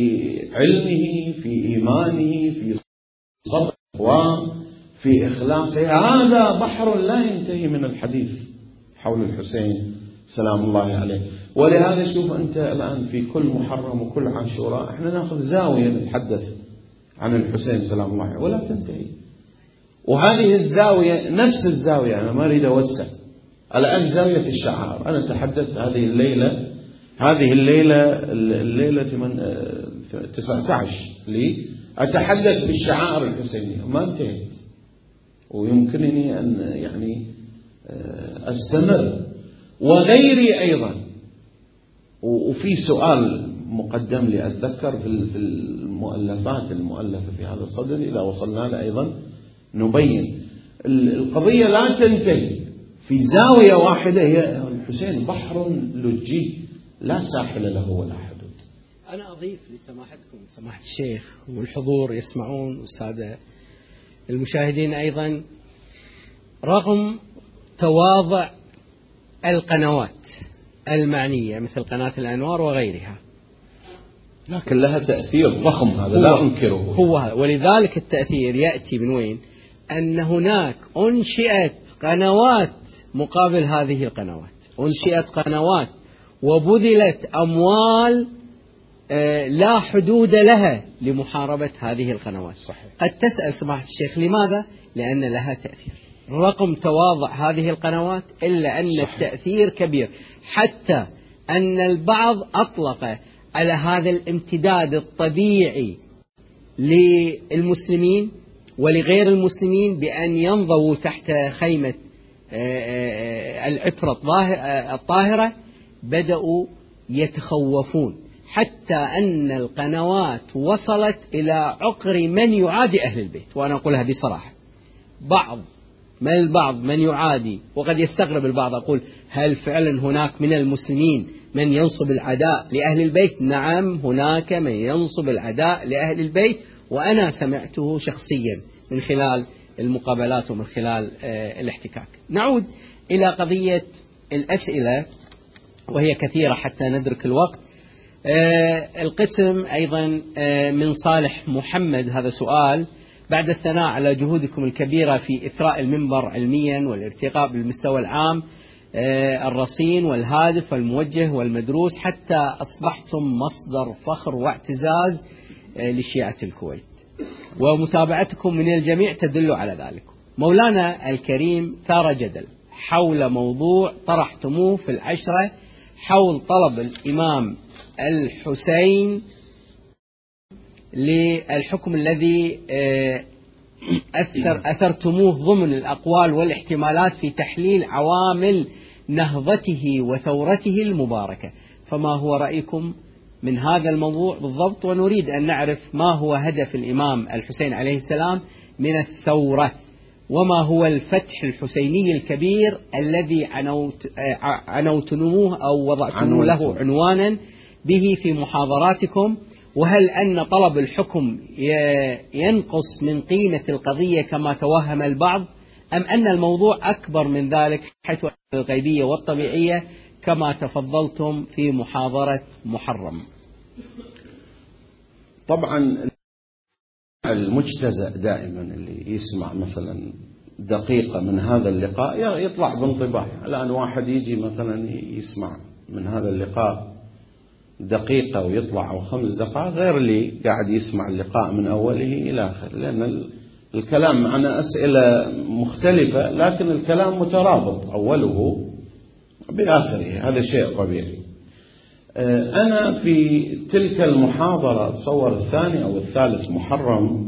علمه في إيمانه في صبره وفي إخلاصه. هذا بحر لا ينتهي من الحديث حول الحسين سلام الله عليه. ولهذا شوف أنت الآن في كل محرم وكل عاشوراء احنا ناخذ زاوية نتحدث عن الحسين سلام الله عليه ولا تنتهي. وهذه الزاوية نفس الزاوية أنا ما أريد أوسع الآن زاوية الشعار. أنا تحدثت هذه الليلة هذه الليلة الليلة تسعة عشر لي أتحدث بالشعائر الحسينية ما انتهيت ويمكنني أن يعني أستمر وغيري أيضا. وفي سؤال مقدم لي أتذكر في المؤلفات المؤلفة في هذا الصدد إذا وصلنا له أيضا نبين القضية لا تنتهي في زاوية واحدة هي الحسين بحر لجي لا ساحل له ولا حدود. أنا أضيف لسماحتكم سماحة الشيخ والحضور يسمعون والسادة المشاهدين أيضا رغم تواضع القنوات المعنية مثل قناة الأنوار وغيرها لكن لها تأثير ضخم هذا لا أنكره هو. ولذلك التأثير يأتي من وين؟ أن هناك أنشئت قنوات مقابل هذه القنوات أنشئت قنوات وبذلت أموال لا حدود لها لمحاربة هذه القنوات. صحيح. قد تسأل سماحة الشيخ لماذا؟ لأن لها تأثير رغم تواضع هذه القنوات إلا أن صحيح. التأثير كبير حتى أن البعض أطلق على هذا الامتداد الطبيعي للمسلمين ولغير المسلمين بأن ينضووا تحت خيمة العترة الطاهرة. بدأوا يتخوفون حتى أن القنوات وصلت إلى عقر من يعادي أهل البيت. وأنا أقولها بصراحة بعض ما البعض من يعادي وقد يستغرب البعض أقول هل فعلا هناك من المسلمين من ينصب العداء لأهل البيت؟ نعم هناك من ينصب العداء لأهل البيت وأنا سمعته شخصيا من خلال المقابلات ومن خلال الاحتكاك. نعود إلى قضية الأسئلة وهي كثيرة حتى ندرك الوقت. القسم أيضا من صالح محمد هذا سؤال: بعد الثناء على جهودكم الكبيرة في إثراء المنبر علميا والارتقاء بالمستوى العام الرصين والهادف والموجه والمدروس حتى أصبحتم مصدر فخر واعتزاز لشيعة الكويت ومتابعتكم من الجميع تدل على ذلك. مولانا الكريم ثار جدل حول موضوع طرحتموه في العشرة حول طلب الإمام الحسين للحكم الذي أثر أثرتموه ضمن الأقوال والاحتمالات في تحليل عوامل نهضته وثورته المباركة. فما هو رأيكم من هذا الموضوع بالضبط؟ ونريد أن نعرف ما هو هدف الإمام الحسين عليه السلام من الثورة، وما هو الفتح الحسيني الكبير الذي عنوت عنوتنموه أو وضعتم له عنوانا به في محاضراتكم، وهل أن طلب الحكم ينقص من قيمة القضية كما توهم البعض، أم أن الموضوع أكبر من ذلك حيث الغيبية والطبيعية كما تفضلتم في محاضرة محرم؟ طبعا المجتزأ دائما اللي يسمع مثلا دقيقة من هذا اللقاء يطلع بانطباع. الآن واحد يجي مثلا يسمع من هذا اللقاء دقيقة ويطلع أو خمس دقائق غير اللي قاعد يسمع اللقاء من أوله إلى آخره، لأن الكلام معنا أسئلة مختلفة لكن الكلام مترابط أوله بآخره، هذا شيء طبيعي. أنا في تلك المحاضرة تصور الثاني أو الثالث محرم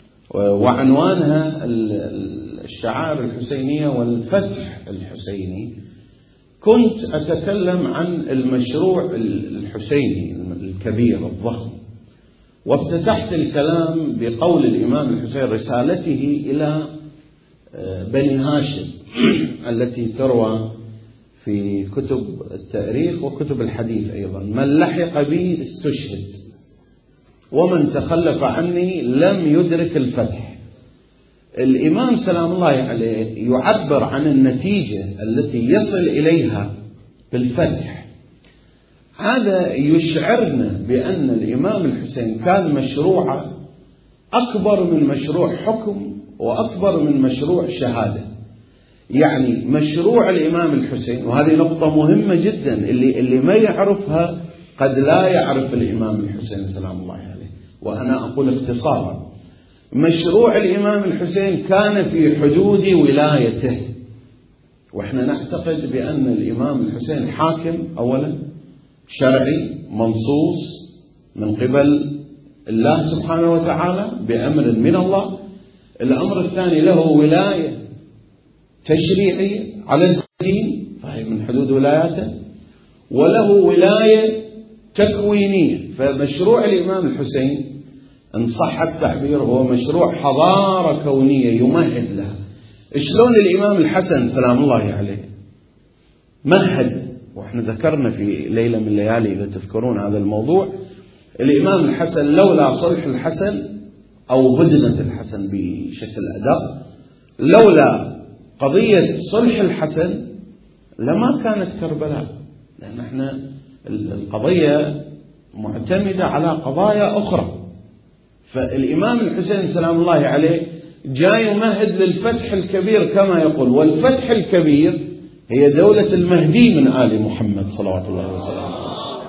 وعنوانها الشعائر الحسينية والفتح الحسيني، كنت أتكلم عن المشروع الحسيني الكبير الضخم، وافتتحت الكلام بقول الإمام الحسين رسالته إلى بني هاشم التي تروى في كتب التاريخ وكتب الحديث أيضا: من لحق بي استشهد ومن تخلف عني لم يدرك الفتح. الإمام سلام الله عليه يعبر عن النتيجة التي يصل إليها بالفتح. هذا يشعرنا بأن الإمام الحسين كان مشروعه أكبر من مشروع حكم وأكبر من مشروع شهادة. يعني مشروع الإمام الحسين، وهذه نقطة مهمة جدا اللي, اللي ما يعرفها قد لا يعرف الإمام الحسين سلام الله عليه، وأنا أقول اختصارا: مشروع الإمام الحسين كان في حدود ولايته، وإحنا نعتقد بأن الإمام الحسين حاكم أولا شرعي منصوص من قبل الله سبحانه وتعالى بأمر من الله. الأمر الثاني له ولاية تشريعية على الدين فهي من حدود ولاياته، وله ولاية تكوينية. فمشروع الإمام الحسين إن صح التعبير هو مشروع حضارة كونية يمهد لها. شلون الإمام الحسن سلام الله عليه مهد، وإحنا ذكرنا في ليلة من الليالي إذا تذكرون هذا الموضوع، الإمام الحسن لولا صلح الحسن أو هدنة الحسن بشكل أدق، لولا قضية صلح الحسن لما كانت كربلاء، لأن احنا القضية معتمدة على قضايا أخرى. فالإمام الحسين سلام الله عليه جاي يمهد للفتح الكبير كما يقول، والفتح الكبير هي دولة المهدي من آل محمد صلوات الله وسلامه.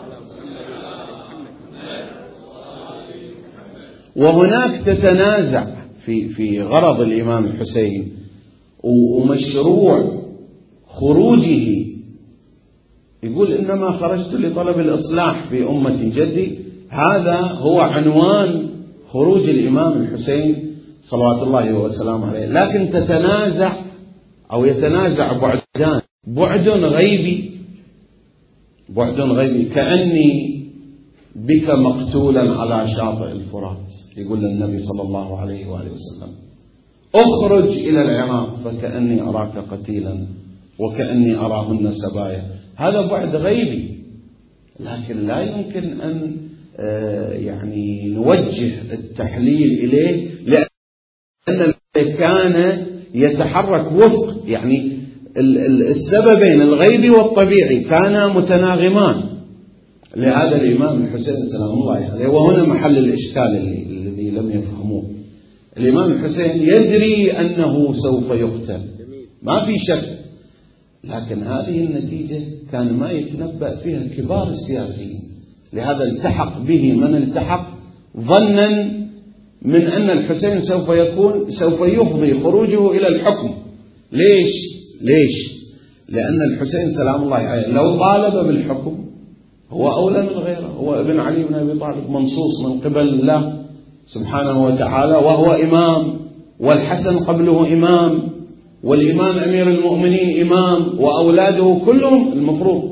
وهناك تتنازع في في غرض الإمام الحسين ومشروع خروجه. يقول: إنما خرجت لطلب الإصلاح في أمة جدي. هذا هو عنوان خروج الإمام الحسين صلوات الله وسلامه عليه. لكن تتنازع أو يتنازع بعدان: بعد غيبي، بعد غيبي كأني بك مقتولا على شاطئ الفرات، يقول النبي صلى الله عليه وآله وسلم: اخرج إلى العراق فكأني أراك قتيلا وكأني أراهن سبايا. هذا بعد غيبي، لكن لا يمكن أن يعني نوجه التحليل إليه، لأن كان يتحرك وفق يعني السببين الغيبي والطبيعي كانا متناغمان لهذا الإمام الحسين سلام الله عليه. وهنا محل الإشكال الذي لم يفهموه. الإمام الحسين يدري أنه سوف يقتل، ما في شك، لكن هذه النتيجة كان ما يتنبأ فيها كبار السياسيين. لهذا التحق به من التحق ظنا من أن الحسين سوف يكون سوف يفضي خروجه إلى الحكم. ليش؟ ليش؟ لأن الحسين سلام الله عليه لو طالب بالحكم هو أولى من غيره، هو ابن علي بن أبي طالب منصوص من قبل الله سبحانه وتعالى وهو إمام، والحسن قبله إمام، والإمام أمير المؤمنين إمام، وأولاده كلهم المفروض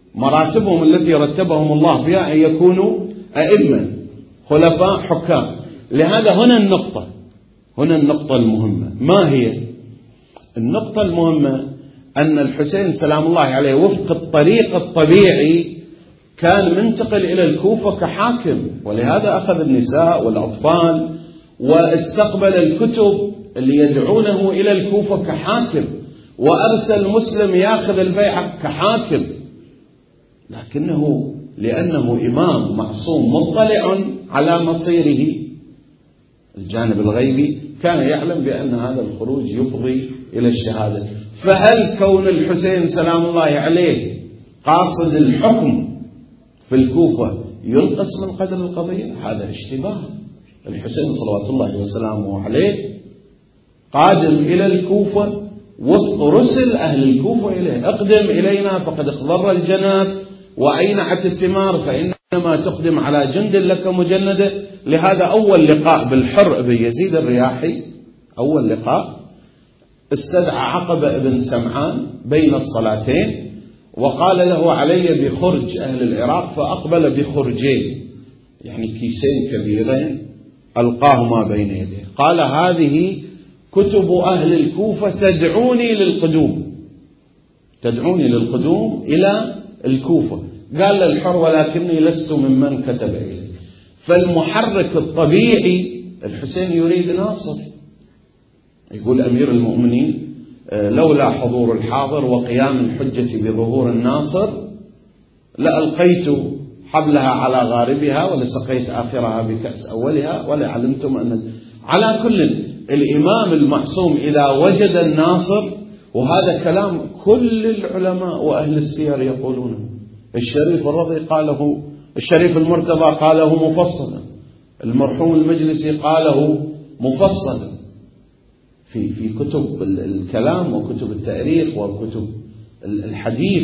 مراتبهم التي رتبهم الله فيها أن يكونوا أئمة خلفاء حكام. لهذا هنا النقطة هنا النقطة المهمة. ما هي النقطة المهمة؟ أن الحسين سلام الله عليه وفق الطريق الطبيعي كان منتقل إلى الكوفة كحاكم، ولهذا أخذ النساء والأطفال واستقبل الكتب اللي يدعونه إلى الكوفة كحاكم، وأرسل مسلم يأخذ البيعة كحاكم. لكنه لأنه إمام معصوم مطلع على مصيره الجانب الغيبي كان يعلم بأن هذا الخروج يفضي إلى الشهادة. فهل كون الحسين سلام الله عليه قاصد الحكم في الكوفة ينقص من قدر القضية؟ هذا اشتباه. الحسين صلوات الله وسلامه عليه قادم إلى الكوفة وفق رسل أهل الكوفة إليه: اقدم إلينا فقد اخضر الجناب وأينعت الثمار فإنما تقدم على جند لك مجندة. لهذا أول لقاء بالحر بن يزيد الرياحي، أول لقاء استدعى عقبة بن سمعان بين الصلاتين وقال له: علي بخرج أهل العراق، فأقبل بخرجين يعني كيسين كبيرين ألقاهما بين يديه. قال: هذه كتب أهل الكوفة تدعوني للقدوم تدعوني للقدوم إلى الكوفة. قال للحر: ولكني لست ممن كتب إليه. فالمحرك الطبيعي الحسين يريد ناصر. يقول أمير المؤمنين: لولا حضور الحاضر وقيام الحجة بظهور الناصر لألقيت حبلها على غاربها ولسقيت آخرها بكأس أولها ولعلمتم أن. على كل، الإمام المعصوم إذا وجد الناصر، وهذا كلام كل العلماء وأهل السير يقولونه، الشريف الرضي قاله، الشريف المرتضى قاله مفصلا، المرحوم المجلسي قاله مفصلا في في كتب الكلام وكتب التاريخ وكتب الحديث.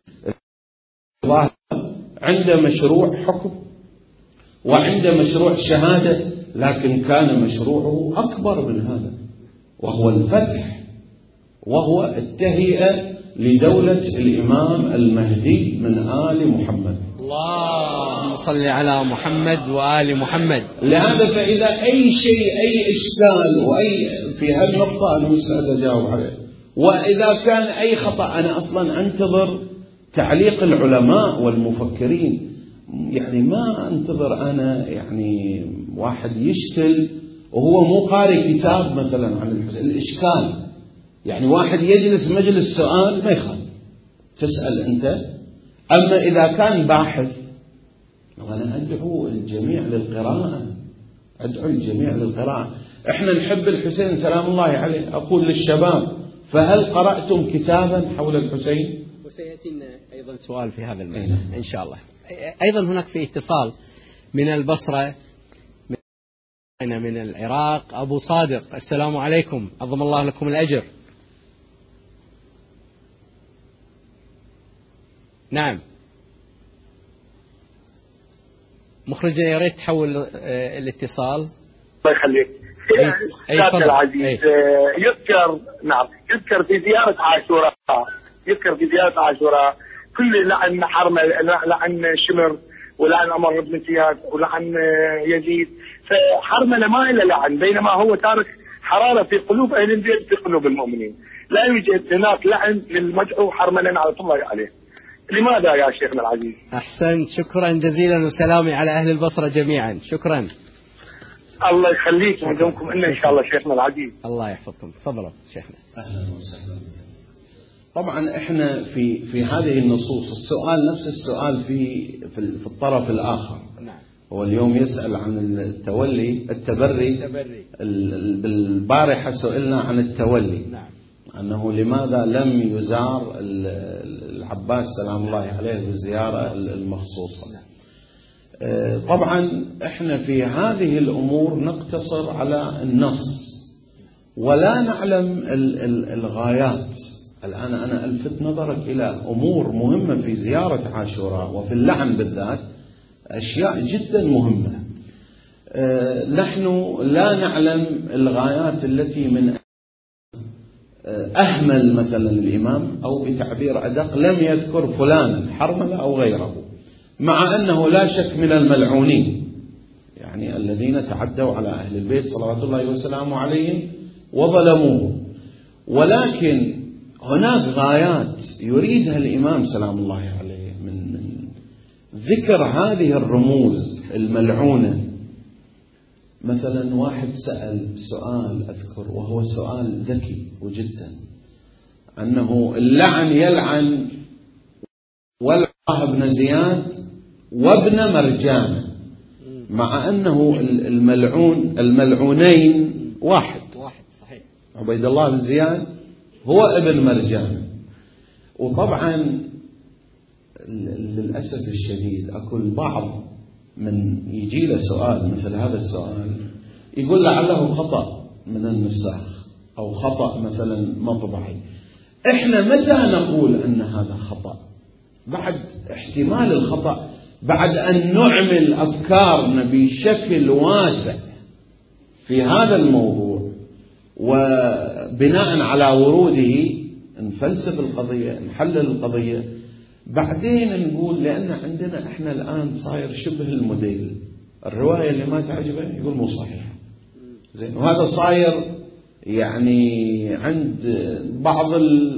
عند مشروع حكم وعند مشروع شهادة، لكن كان مشروعه أكبر من هذا، وهو الفتح، وهو التهيئة لدولة الإمام المهدي من آل محمد. اللهم صل على محمد وآل محمد. لهذا فإذا أي شيء، أي إشكال وأي في هذه النقطة أنا مستعد أجاوب عليه، وإذا كان أي خطأ أنا أصلا أنتظر تعليق العلماء والمفكرين. يعني ما أنتظر أنا يعني واحد يشتل وهو مو قارئ كتاب مثلا عن الحسين. الإشكال يعني واحد يجلس مجلس سؤال ما يخالف تسأل أنت. أما إذا كان باحث، وأنا أدعو الجميع للقراءة أدعو الجميع للقراءة. إحنا نحب الحسين سلام الله عليه. أقول للشباب: فهل قرأتم كتابا حول الحسين؟ وسيأتينا أيضا سؤال في هذا المجال إن شاء الله. أيضا هناك في اتصال من البصرة، من من العراق، أبو صادق. السلام عليكم، عظم الله لكم الأجر. نعم مخرجة، يا ريت تحول الاتصال. الله يخليك. أستاذ العزيز، أي. يذكر نعم يذكر في زيارة عاشوراء يذكر في زيارة عاشوراء كل لعن حرمة، لعن شمر ولعن عمر بن زياد ولعن يزيد. فحرملة ما إلا لعن، بينما هو تارك حرارة في قلوب أهل البيت في قلوب المؤمنين. لا يوجد هناك لعن للمدعو حرملة نعمة الله عليه. لماذا يا شيخنا العزيز؟ أحسنت، شكرا جزيلا، وسلامي على أهل البصرة جميعا. شكرا. الله يخليك ويدومكم إن شاء الله شيخنا العزيز. الله يحفظكم. تفضلوا شيخنا. أهلا وسهلا. طبعا احنا في في هذه النصوص السؤال نفس السؤال في في الطرف الآخر. نعم. هو اليوم يسأل عن التولي التبري. التبري. بالبارحة سئلنا عن التولي. نعم. أنه لماذا لم يزار العباس سلام الله عليه بالزيارة المخصوصة. نعم. طبعا احنا في هذه الأمور نقتصر على النص ولا نعلم الغايات. الآن أنا ألفت نظرك إلى أمور مهمة في زيارة عاشوراء وفي اللعن بالذات، أشياء جدا مهمة. نحن لا نعلم الغايات التي من أهمل مثلا الإمام، أو بتعبير أدق لم يذكر فلانا حرملة أو غيره، مع أنه لا شك من الملعونين، يعني الذين تعدوا على أهل البيت صلوات الله وسلامه عليهم وظلموه. ولكن هناك غايات يريدها الإمام سلام الله عليه من, من ذكر هذه الرموز الملعونة. مثلا واحد سأل سؤال أذكر، وهو سؤال ذكي وجدا، أنه اللعن يلعن والله بن زياد وابن مرجان، مع أنه الملعون الملعونين واحد واحد صحيح، عبيد الله بن زياد هو ابن مرجان. وطبعا للأسف الشديد أكو البعض من يجي له سؤال مثل هذا السؤال يقول لعله خطأ من النساخ أو خطأ مثلا مطبعي. إحنا متى نقول أن هذا خطأ؟ بعد احتمال الخطأ، بعد أن نعمل أفكارنا بشكل واسع في هذا الموضوع، وبناء على وروده نفلسف القضية، نحلل القضية، بعدين نقول لأن عندنا إحنا الآن صاير شبه الموديل، الرواية اللي ما تعجبه يقول مو صحيحة، زين، وهذا صاير يعني عند بعض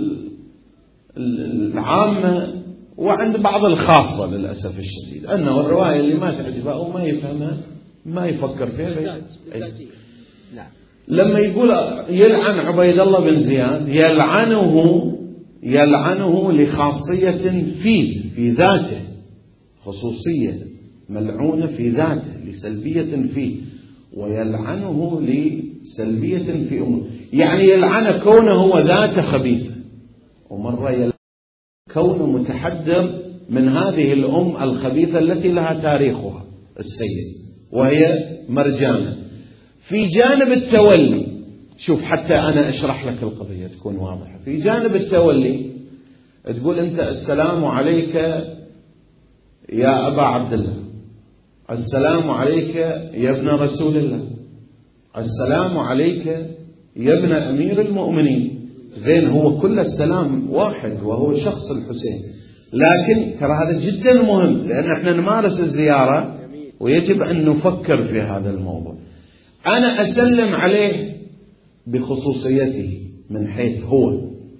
العامة وعند بعض الخاصة للأسف الشديد، أنه الرواية اللي ما تعجبه أو ما يفهمها ما يفكر فيها. نعم. لما يقول يلعن عبيد الله بن زياد، يلعنه يلعنه لخاصية فيه في ذاته، خصوصية ملعونة في ذاته لسلبية فيه، ويلعنه لسلبية في أمه، يعني يلعن كونه هو ذاته خبيثة، ومرة يلعن كونه متحدر من هذه الأم الخبيثة التي لها تاريخها السيء وهي مرجانة. في جانب التولي، شوف حتى أنا أشرح لك القضية تكون واضحة، في جانب التولي تقول أنت السلام عليك يا أبا عبد الله، السلام عليك يا ابن رسول الله، السلام عليك يا ابن أمير المؤمنين، زين، هو كل السلام واحد وهو شخص الحسين. لكن ترى هذا جدا مهم، لأن احنا نمارس الزيارة ويجب أن نفكر في هذا الموضوع. أنا أسلم عليه بخصوصيته من حيث هو،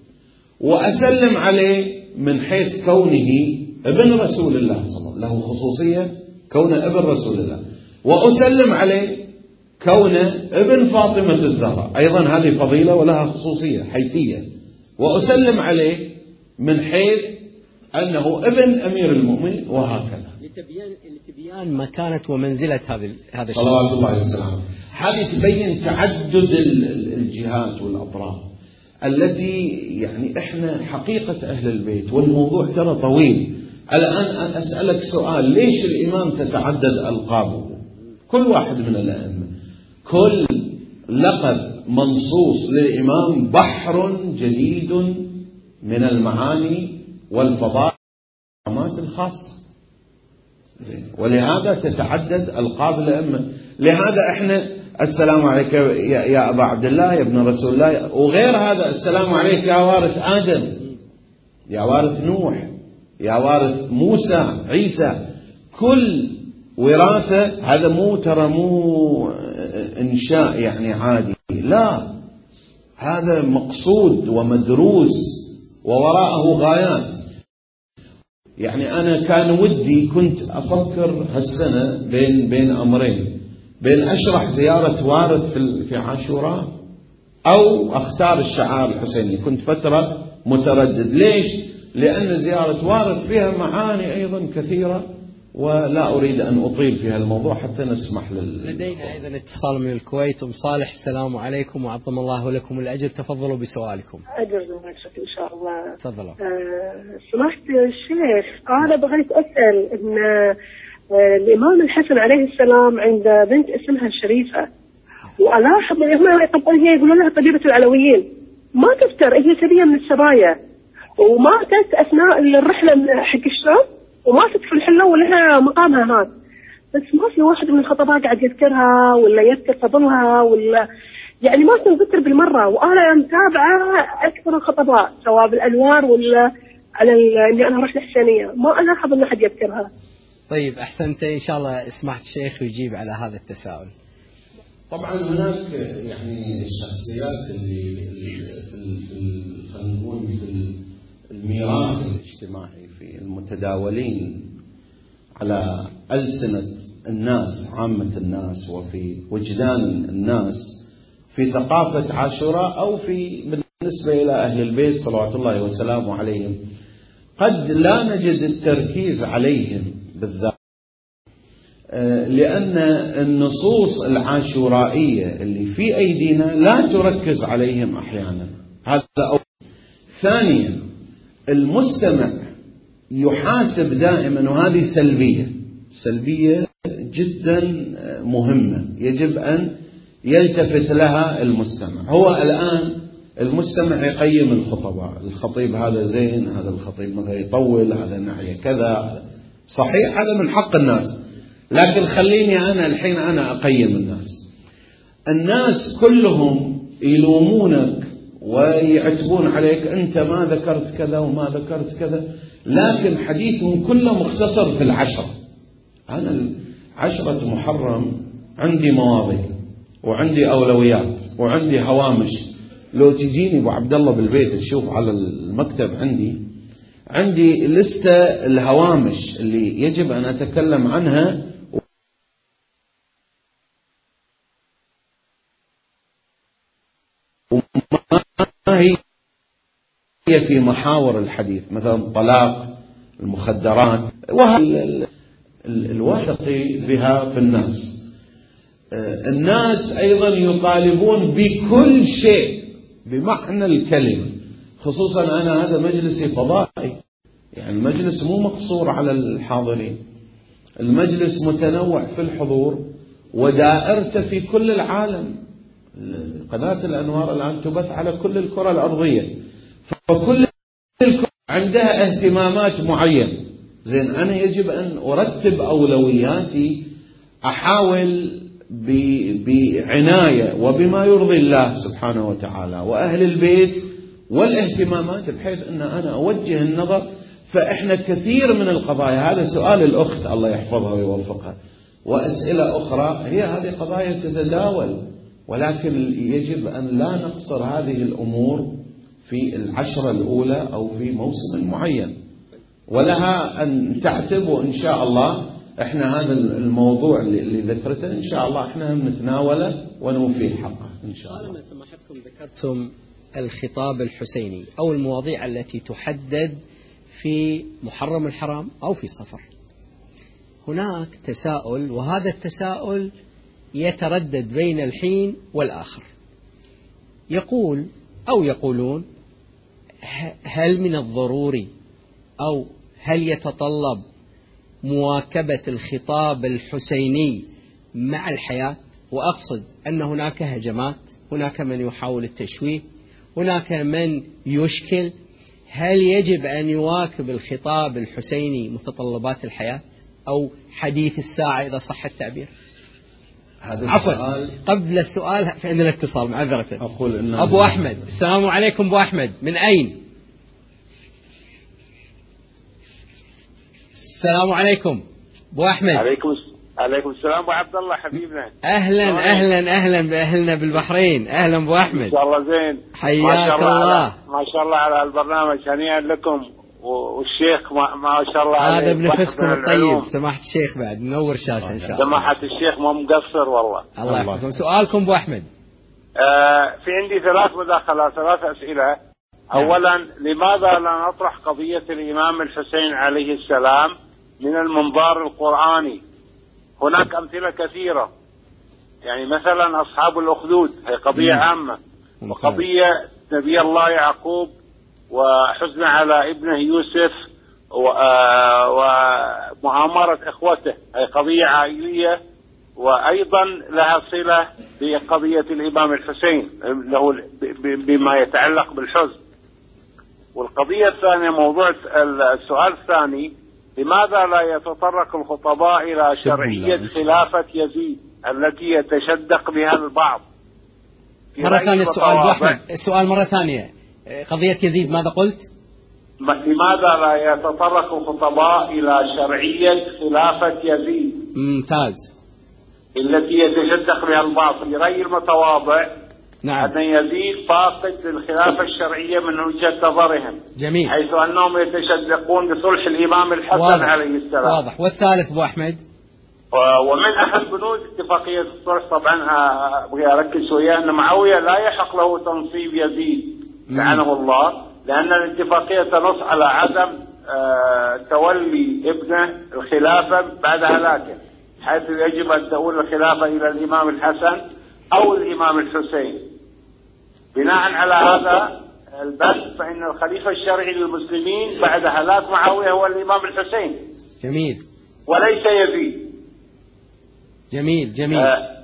وأسلم عليه من حيث كونه ابن رسول الله صلى الله عليه وسلم، له خصوصية كونه ابن رسول الله، وأسلم عليه كونه ابن فاطمة الزهراء، أيضا هذه فضيلة ولها خصوصية حيثية، وأسلم عليه من حيث أنه ابن أمير المؤمنين، وهكذا لتبيان لتبيان مكانة ومنزلة هذا هذا صلوات الله وسلامه. هذه تبين تعدد الجهات والأطراف التي يعني إحنا حقيقة أهل البيت، والموضوع ترى طويل. الآن أسألك سؤال، ليش الإمام تتعدد ألقابه؟ كل واحد من الأئمة كل لقب منصوص للإمام بحر جديد من المعاني والفضائل الخاصة، ولهذا تتعدد ألقاب الأئمة. لهذا إحنا السلام عليك يا أبا عبد الله يا ابن رسول الله، وغير هذا السلام عليك يا وارث آدم، يا وارث نوح، يا وارث موسى عيسى، كل وراثة. هذا مو ترى مو إنشاء يعني عادي، لا، هذا مقصود ومدروس ووراءه غايات. يعني أنا كان ودي كنت أفكر هالسنة بين بين أمرين، بين أشرح زيارة وارث في في عاشوراء أو أختار الشعار الحسيني. كنت فترة متردد. ليش؟ لأن زيارة وارث فيها معاني أيضا كثيرة، ولا أريد أن أطيل في هالموضوع حتى نسمح لل. لدينا أيضا اتصال من الكويت. أم صالح، السلام عليكم وعظم الله لكم الأجر، تفضلوا بسؤالكم. أجر إن شاء الله. تفضلوا. أه سمحت الشيخ، أنا بغيت أسأل إن أه الإمام الحسن عليه السلام عند بنت اسمها شريفة، وألاحظ هم يقولون لها طبيبة العلويين، ما تفتر، هي سبية من السبايا، وماتت أثناء الرحلة حق الشام، وماتت في الحلة ولها مقامها هناك، بس ما في واحد من الخطباء قاعد يذكرها ولا يذكر فضلها، ولا يعني ما تنذكر بالمرة، وأنا متابعة أكثر الخطباء سواء بالأنوار ولا على اللي أنا رحلة الحسينية، ما ألاحظ أن أحد يذكرها. طيب أحسنت، إن شاء الله سمعت الشيخ يجيب على هذا التساؤل. طبعا هناك يعني الشخصيات اللي خلينا نقول في الميراث الاجتماعي في المتداولين على ألسنة الناس عامة الناس وفي وجدان الناس في ثقافة عاشوراء أو في بالنسبة إلى أهل البيت صلوات الله وسلامه عليهم، قد لا نجد التركيز عليهم بالذات، لأن النصوص العاشورائية اللي في أيدينا لا تركز عليهم أحيانا. هذا أول. ثانيا، المستمع يحاسب دائما، وهذه سلبية سلبية جدا مهمة يجب أن يلتفت لها المستمع. هو الآن المستمع يقيم الخطباء، الخطيب هذا زين، هذا الخطيب مثلا يطول، هذا ناحية كذا، صحيح هذا من حق الناس، لكن خليني أنا الحين أنا أقيم الناس. الناس كلهم يلومونك ويعتبون عليك، أنت ما ذكرت كذا وما ذكرت كذا، لكن حديثهم كله مختصر في العشرة. أنا عشرة محرم عندي مواضيع وعندي أولويات وعندي هوامش. لو تجيني أبو عبد الله بالبيت تشوف على المكتب عندي عندي لستة الهوامش اللي يجب أن أتكلم عنها، وما هي في محاور الحديث، مثلا الطلاق، المخدرات، وهذا الواقي بها في الناس. الناس أيضا يطالبون بكل شيء بمعنى الكلمة، خصوصا أنا هذا مجلسي فضائي، يعني المجلس مو مقصور على الحاضرين، المجلس متنوع في الحضور ودائرته في كل العالم. قناة الأنوار الآن تبث على كل الكرة الأرضية، فكل الكرة عندها اهتمامات معينة. زين، أنا يجب أن أرتب أولوياتي، أحاول بعناية وبما يرضي الله سبحانه وتعالى وأهل البيت والاهتمامات، بحيث أن أنا أوجه النظر. فإحنا كثير من القضايا، هذا سؤال الأخت الله يحفظها ويوفقها، وأسئلة أخرى، هي هذه قضايا تتداول، ولكن يجب أن لا نقصر هذه الأمور في العشرة الأولى أو في موسم معين، ولها أن تعتب. وإن شاء الله إحنا هذا الموضوع اللي ذكرته إن شاء الله إحنا هم نتناوله ونوفيه حقه إن شاء الله. طالما سمحتكم ذكرتم الخطاب الحسيني أو المواضيع التي تحدد في محرم الحرام أو في صفر، هناك تساؤل، وهذا التساؤل يتردد بين الحين والآخر. يقول أو يقولون: هل من الضروري أو هل يتطلب مواكبة الخطاب الحسيني مع الحياة؟ وأقصد أن هناك هجمات، هناك من يحاول التشويه، هناك من يشكل. هل يجب أن يواكب الخطاب الحسيني متطلبات الحياة أو حديث الساعة إذا صح التعبير؟ عفوا، قبل السؤال في عندنا اتصال، معذرة. أقول إن أبو أحمد، السلام عليكم. أبو أحمد من أين؟ السلام عليكم أبو أحمد. عليكم عليكم السلام أبو عبد الله حبيبنا. أهلا أهلا أهلا بأهلنا بالبحرين. أهلا أبو أحمد. إن شاء الله زين. حياك الله. ما شاء الله على البرنامج، هنيئا لكم. والشيخ ما, ما شاء الله هذا بنفسكم الطيب، سماحة الشيخ بعد منور شاشة إن شاء الله. سماحة الشيخ ما مقصر والله. الله يحفظكم. سؤالكم أبو أحمد. آه في عندي ثلاث مداخلات، ثلاث أسئلة. أولا، لماذا لا نطرح قضية الإمام الحسين عليه السلام من المنظار القرآني؟ هناك أمثلة كثيرة، يعني مثلا أصحاب الأخدود هي قضية عامة، وقضية نبي الله يعقوب وحزن على ابنه يوسف ومؤامرة إخوته هي قضية عائلية، وأيضا لها صلة بقضية الإمام الحسين له بما يتعلق بالحزن. والقضية الثانية، موضوع السؤال الثاني، لماذا لا يتطرق الخطباء إلى شرعية خلافة يزيد التي يتشدق بها البعض؟ مرة ثانية السؤال أبو أحمد، السؤال مرة ثانية، قضية يزيد ماذا قلت؟ لماذا لا يتطرق الخطباء إلى شرعية خلافة يزيد؟ ممتاز. التي يتشدق بها البعض في رأي المتواضع. نعم. أن يزيد فاقد للخلافة الشرعية من وجهة نظرهم. جميل. حيث أنهم يتشدقون بصلح الإمام الحسن واضح. عليه السلام. واضح. والثالث أبو أحمد؟ ومن أهم بنود اتفاقية الصلح طبعا أبغى أركز شوية أن معاوية لا يحق له تنصيب يزيد لعنه الله، لأن الاتفاقية تنص على عدم آه تولي ابنه الخلافة بعد هلاكه، حيث يجب أن تؤول الخلافة إلى الإمام الحسن أو الإمام الحسين. بناء على هذا البحث فإن الخليفة الشرعي للمسلمين بعد هلاك معاوية هو الإمام الحسين. جميل. وليس يزيد. جميل جميل. آه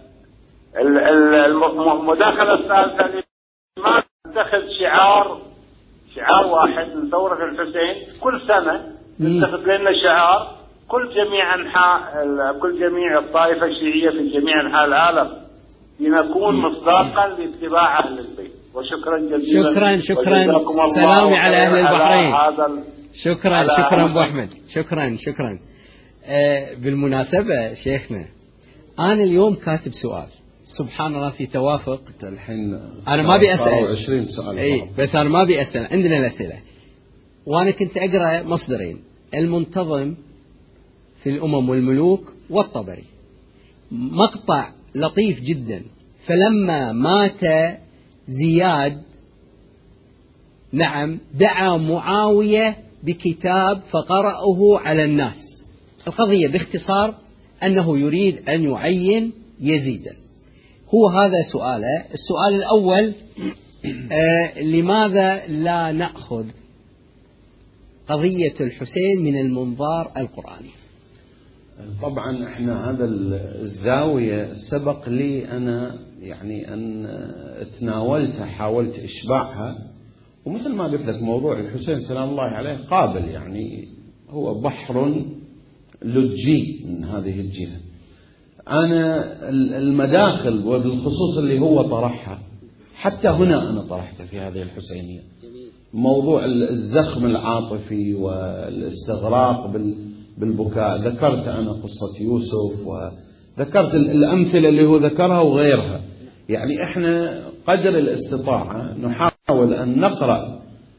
المداخلة الثالثة ما نتخذ شعار شعار واحد من ثورة الحسين كل سنة، نتخذ لنا شعار كل جميع أنحاء كل جميع الطائفة الشيعية في جميع أنحاء العالم لنكون مصداقا لاتباع أهل البيت. وشكرا جزيلا. شكرا شكرا. سلامي على أهل البحرين. شكرا شكرا أبو أحمد. شكرا شكرا. آه بالمناسبة شيخنا أنا اليوم كاتب سؤال، سبحان الله في توافق. الحين أنا ما أبي أسأل عشرين سؤال. إيه بس أنا ما أبي أسأل، عندنا الأسئلة. وأنا كنت أقرأ مصدرين، المنتظم في الأمم والملوك والطبري، مقطع لطيف جدا. فلما مات زياد نعم دعا معاوية بكتاب فقرأه على الناس. القضية باختصار أنه يريد أن يعين يزيدا. هو هذا سؤاله. السؤال الأول آه لماذا لا نأخذ قضية الحسين من المنظار القرآني؟ طبعا احنا هذا الزاوية سبق لي أنا يعني أن تناولتها، حاولت إشباعها، ومثل ما قلت لك موضوع الحسين سلام الله عليه قابل، يعني هو بحر لجي من هذه الجهة. أنا المداخل وبالخصوص اللي هو طرحها حتى هنا أنا طرحته في هذه الحسينية، موضوع الزخم العاطفي والاستغراق بالبكاء. ذكرت أنا قصة يوسف وذكرت الأمثلة اللي هو ذكرها وغيرها. يعني إحنا قدر الاستطاعة نحاول أن نقرأ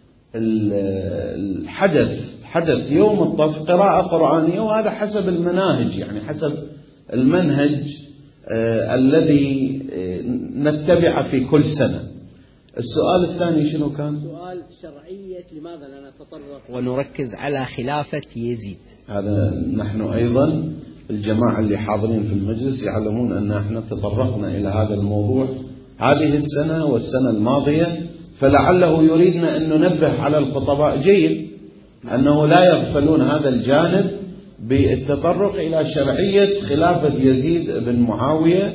الحدث حدث يوم الطف قراءة قرآنية، وهذا حسب المناهج، يعني حسب المنهج آه الذي آه نتبعه في كل سنة. السؤال الثاني شنو كان؟ سؤال شرعية لماذا لا نتطرق ونركز على خلافة يزيد. هذا نحن أيضا الجماعة اللي حاضرين في المجلس يعلمون أن احنا تطرقنا إلى هذا الموضوع هذه السنة والسنة الماضية، فلعله يريدنا أن ننبه على الخطباء جيد أنه لا يغفلون هذا الجانب بالتطرق إلى شرعية خلافة يزيد بن معاوية،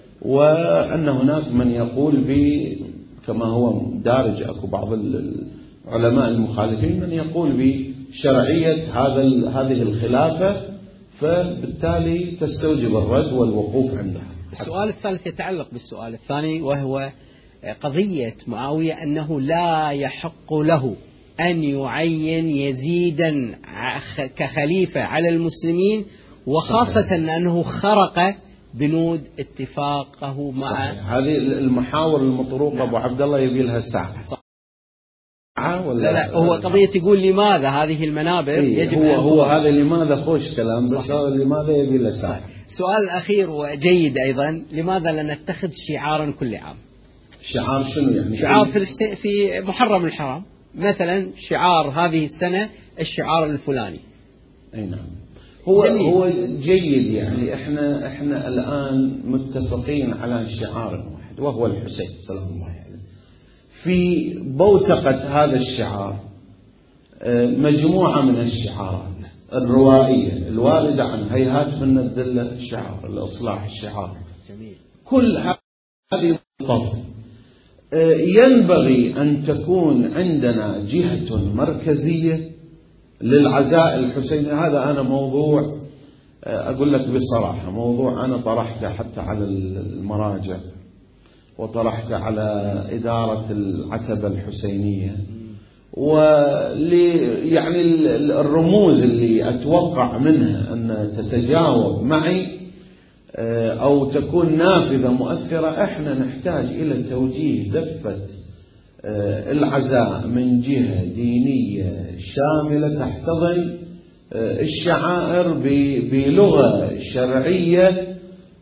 وأن هناك من يقول ب كما هو دارج أكو بعض العلماء المخالفين من يقول بشرعية هذا هذه الخلافة، فبالتالي تستوجب الرد والوقوف عندها. السؤال الثالث يتعلق بالسؤال الثاني، وهو قضية معاوية أنه لا يحق له أن يعين يزيدا كخليفة على المسلمين، وخاصة أنه خرق بنود اتفاقه مع صحيح. هذه المحاور المطروقة نعم. أبو عبد الله يبي لها ساعة ولا لا, لا هو قضية يقول لماذا هذه المنابر إيه يجب هو, هو هذا لماذا خوش كلام، بس لماذا يبي له ساعة. السؤال الأخير وجيد أيضا، لماذا لا نتخذ شعارا كل عام؟ شعار شنو يعني؟ شعار في في محرم الحرام مثلا، شعار هذه السنة الشعار الفلاني. أي نعم. هو جميل. هو جيد، يعني احنا احنا الآن متفقين على شعار واحد وهو الحسين سلام الله عليه. في بوتقة هذا الشعار مجموعة من الشعارات الروائية الواردة عن هيهات من الذلة الشعار الإصلاح الشعار جميل. كل هذه الطرق ينبغي أن تكون عندنا جهة مركزية للعزاء الحسيني. هذا أنا موضوع أقول لك بصراحة، موضوع أنا طرحته حتى على المراجع. وطرحت على إدارة العتبة الحسينية، ولي يعني الرموز اللي أتوقع منها أن تتجاوب معي أو تكون نافذة مؤثرة. إحنا نحتاج إلى توجيه دفة العزاء من جهة دينية شاملة تحتضن الشعائر بلغة شرعية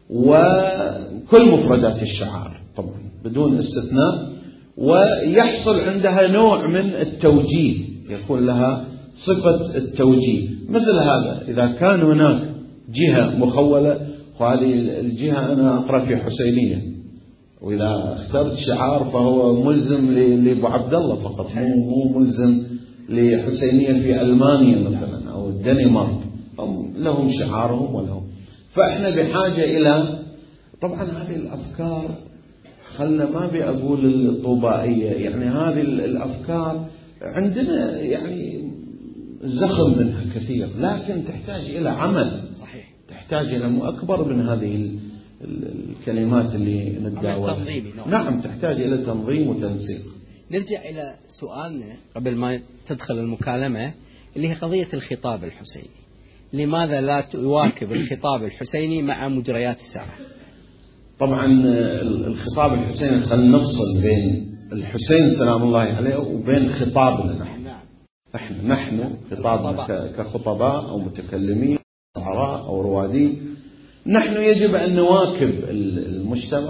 وكل مفردات الشعائر طبعا بدون استثناء، ويحصل عندها نوع من التوجيه، يكون لها صفة التوجيه. مثل هذا إذا كان هناك جهة مخولة، وهذه الجهة أنا أقرأ في حسينية، وإذا اخترت شعار فهو ملزم لأبو عبد الله فقط، مو مو ملزم لحسينية في ألمانيا مثلا أو الدنمارك، هم لهم شعارهم ولهم. فإحنا بحاجة إلى طبعا هذه الأفكار، خلنا ما بأقول الطوبائية، يعني هذه الأفكار عندنا يعني زخم منها كثير، لكن تحتاج إلى عمل. صحيح. تحتاج إلى أكبر من هذه الكلمات اللي نتداولها. نعم، تحتاج إلى تنظيم وتنسيق. نرجع إلى سؤالنا قبل ما تدخل المكالمة، اللي هي قضية الخطاب الحسيني. لماذا لا تواكب الخطاب الحسيني مع مجريات الساعة؟ طبعا الخطاب الحسيني، خلينا نفصل بين الحسين سلام الله عليه وبين خطابنا نحن. نحن نحن خطابنا كخطباء أو متكلمين شعراء أو روادين، نحن يجب أن نواكب المجتمع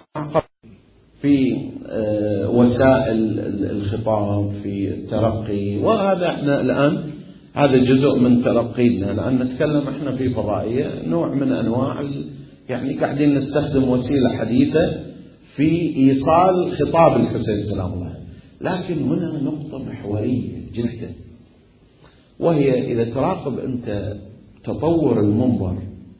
في وسائل الخطاب، في الترقي، وهذا احنا الآن هذا جزء من ترقينا، لأن نتكلم احنا في فضائية نوع من أنواع يعني قاعدين نستخدم وسيلة حديثة في إيصال خطاب الحسين سلام الله عليه. لكن هنا نقطة محورية جدا، وهي إذا تراقب أنت تطور المنبر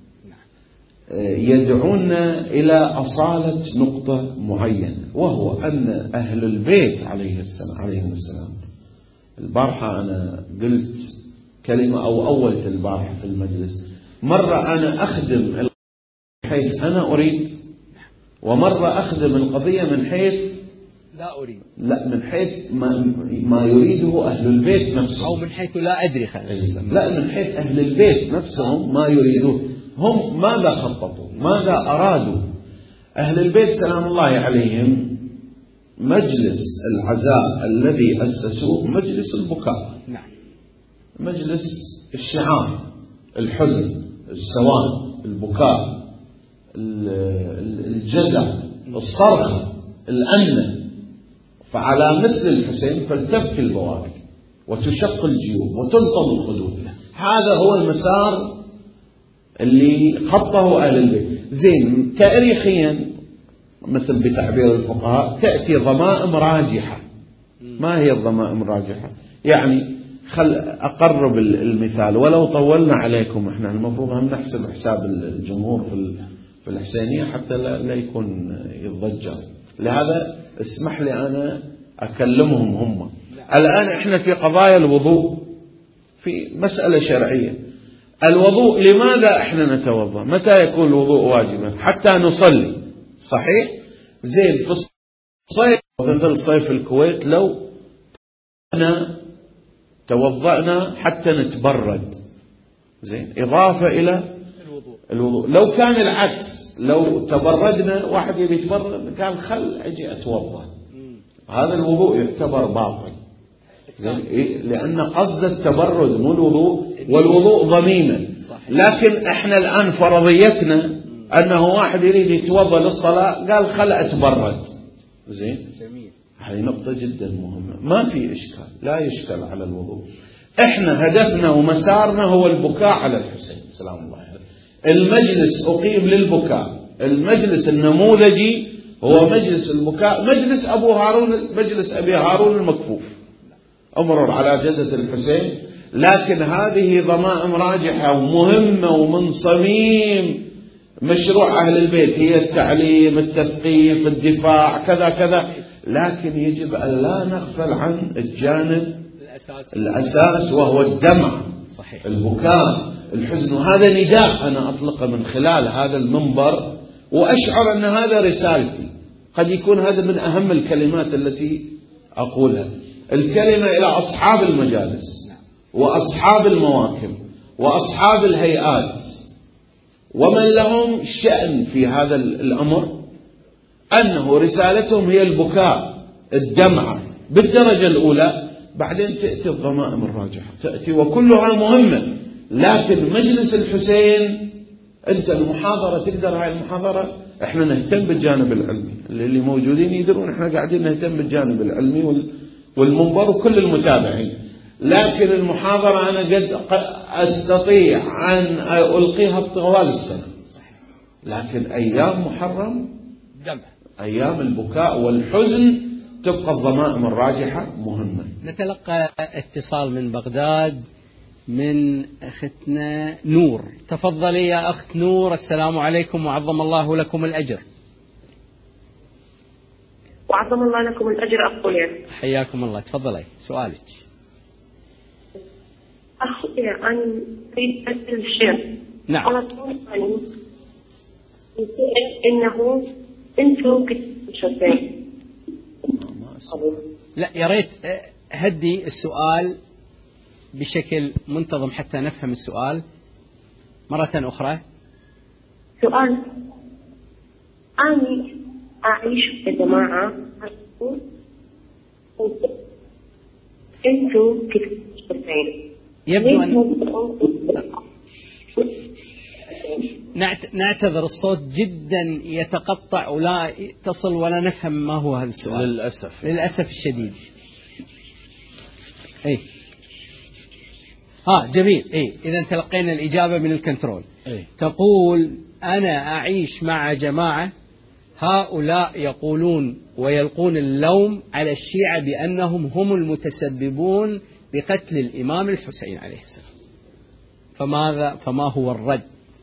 يدعونا إلى أصالة نقطة معينة، وهو أن أهل البيت عليه السلام عليهم السلام. البارحة أنا قلت كلمة أو أولت البارحة في المجلس، مرة أنا أخدم حيث أنا أريد، ومرة أخدم القضية من حيث لا أريد، لا من حيث ما, ما يريده أهل البيت نفسهم، أو من حيث لا أدري خلص. لا، من حيث أهل البيت نفسهم ما يريدوه. هم ماذا خططوا؟ ماذا أرادوا؟ أهل البيت سلام الله عليهم مجلس العزاء الذي أسسوه مجلس البكاء، نعم، مجلس الشعار، الحزن، السواد، البكاء، الجزع، الصرخة، الأنة. فعلى مثل الحسين فلتبكي البواكي وتشق الجيوب وتلطم الخدود. هذا هو المسار اللي خطه أهل البيت. زين، تاريخيا مثل بتعبير الفقهاء تأتي ضمائم راجحة. ما هي الضمائم الراجحة؟ يعني خل أقرب المثال ولو طولنا عليكم، احنا المفروض هم نحسب حساب الجمهور في في الحسينية حتى لا, لا يكون يتضجر. لهذا اسمح لي أنا أكلمهم هم. الآن احنا في قضايا الوضوء، في مسألة شرعية. الوضوء لماذا احنا نتوضأ؟ متى يكون الوضوء واجبا؟ حتى نصلي، صحيح؟ زين، في الصيف مثل صيف الكويت لو احنا توضأنا حتى نتبرد، زين، إضافة إلى الوضوء. الوضوء لو كان العكس، لو تبردنا واحد يبي يتبرد قال خل أجي أتوضأ، هذا الوضوء يعتبر باطل، زين، إيه؟ لأن قصد التبرد مو الوضوء، والوضوء ضميمة. لكن احنا الآن فرضيتنا أنه واحد يريد يتوضأ للصلاة قال خل أتبرد، زين، هذه نقطة جدا مهمة، ما في إشكال، لا يشكل على الوضوء. احنا هدفنا ومسارنا هو البكاء على الحسين سلام الله عليه. المجلس أقيم للبكاء، المجلس النموذجي هو مجلس البكاء، مجلس أبو هارون، مجلس أبي هارون المكفوف، أمرر على جزة الحسين. لكن هذه ضمائم راجحة ومهمة، ومن صميم مشروع أهل البيت هي التعليم، التثقيف، الدفاع، كذا كذا. لكن يجب أن لا نغفل عن الجانب الأساس, الأساس وهو الدمع، صحيح، البكاء، الحزن. وهذا نداء أنا أطلقه من خلال هذا المنبر، وأشعر أن هذا رسالتي. قد يكون هذا من أهم الكلمات التي أقولها، الكلمة إلى أصحاب المجالس وأصحاب المواكب وأصحاب الهيئات ومن لهم شأن في هذا الأمر، أنه رسالتهم هي البكاء الدمعة بالدرجة الأولى، بعدين تأتي الضمائم الراجحة تأتي وكلها مهمة. لكن مجلس الحسين، أنت المحاضرة تقدر، هاي المحاضرة احنا نهتم بالجانب العلمي، اللي موجودين يدرون احنا قاعدين نهتم بالجانب العلمي والمنبر وكل المتابعين. لكن المحاضرة أنا قد أستطيع أن ألقيها طوال السنة، لكن أيام محرم أيام البكاء والحزن تبقى الضمائم الراجحة مهمة. نتلقى اتصال من بغداد من أختنا نور. تفضلي يا أخت نور. السلام عليكم وعظم الله لكم الأجر. وعظم الله لكم الأجر أخويا. حياكم الله. تفضلي سؤالك. أخويا أنا أريد أسأل الشيخ. نعم. أنا طالب إنه أنتم كتبتوا لا يا ريت هدي السؤال بشكل منتظم حتى نفهم السؤال مرة أخرى. سؤال، أنا أعيش في جماعة، أنتم كتبتين. يبدو أن نعتذر الصوت جدا يتقطع ولا تصل ولا نفهم ما هو هذا السؤال للأسف للأسف الشديد. اي ها جميل. اي اذا تلقينا الإجابة من الكنترول. أي. تقول أنا أعيش مع جماعة هؤلاء يقولون ويلقون اللوم على الشيعة بأنهم هم المتسببون بقتل الإمام الحسين عليه السلام، فماذا فما هو الرد؟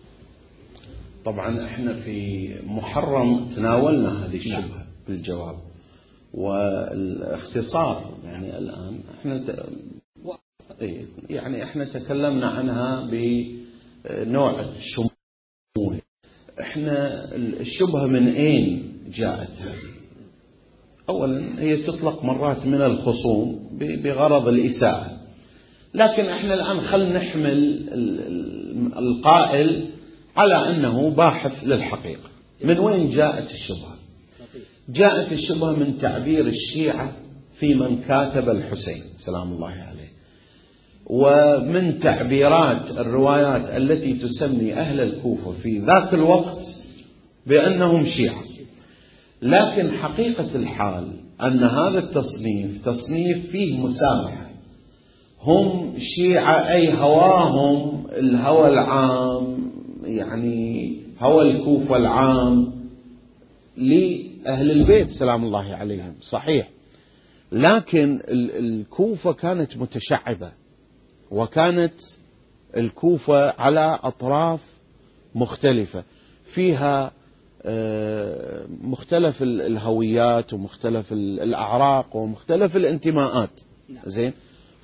طبعا احنا في محرم تناولنا هذه الشبهة بالجواب والاختصار. يعني الآن احنا ت... يعني احنا تكلمنا عنها بنوع الشمول. احنا الشبهة من اين جاءت هذه؟ اولا هي تطلق مرات من الخصوم بغرض الإساءة، لكن احنا الآن خل نحمل القائل على أنه باحث للحقيقة. من وين جاءت الشبهة؟ جاءت الشبهة من تعبير الشيعة في من كاتب الحسين سلام الله عليه، ومن تعبيرات الروايات التي تسمي أهل الكوفة في ذاك الوقت بأنهم شيعة. لكن حقيقة الحال أن هذا التصنيف تصنيف فيه مسامحة. هم شيعة أي هواهم الهوى العام، يعني هوى الكوفة العام لأهل البيت سلام الله عليهم، صحيح. لكن الكوفة كانت متشعبة، وكانت الكوفة على أطراف مختلفة فيها مختلف الهويات ومختلف الأعراق ومختلف الانتماءات. زين.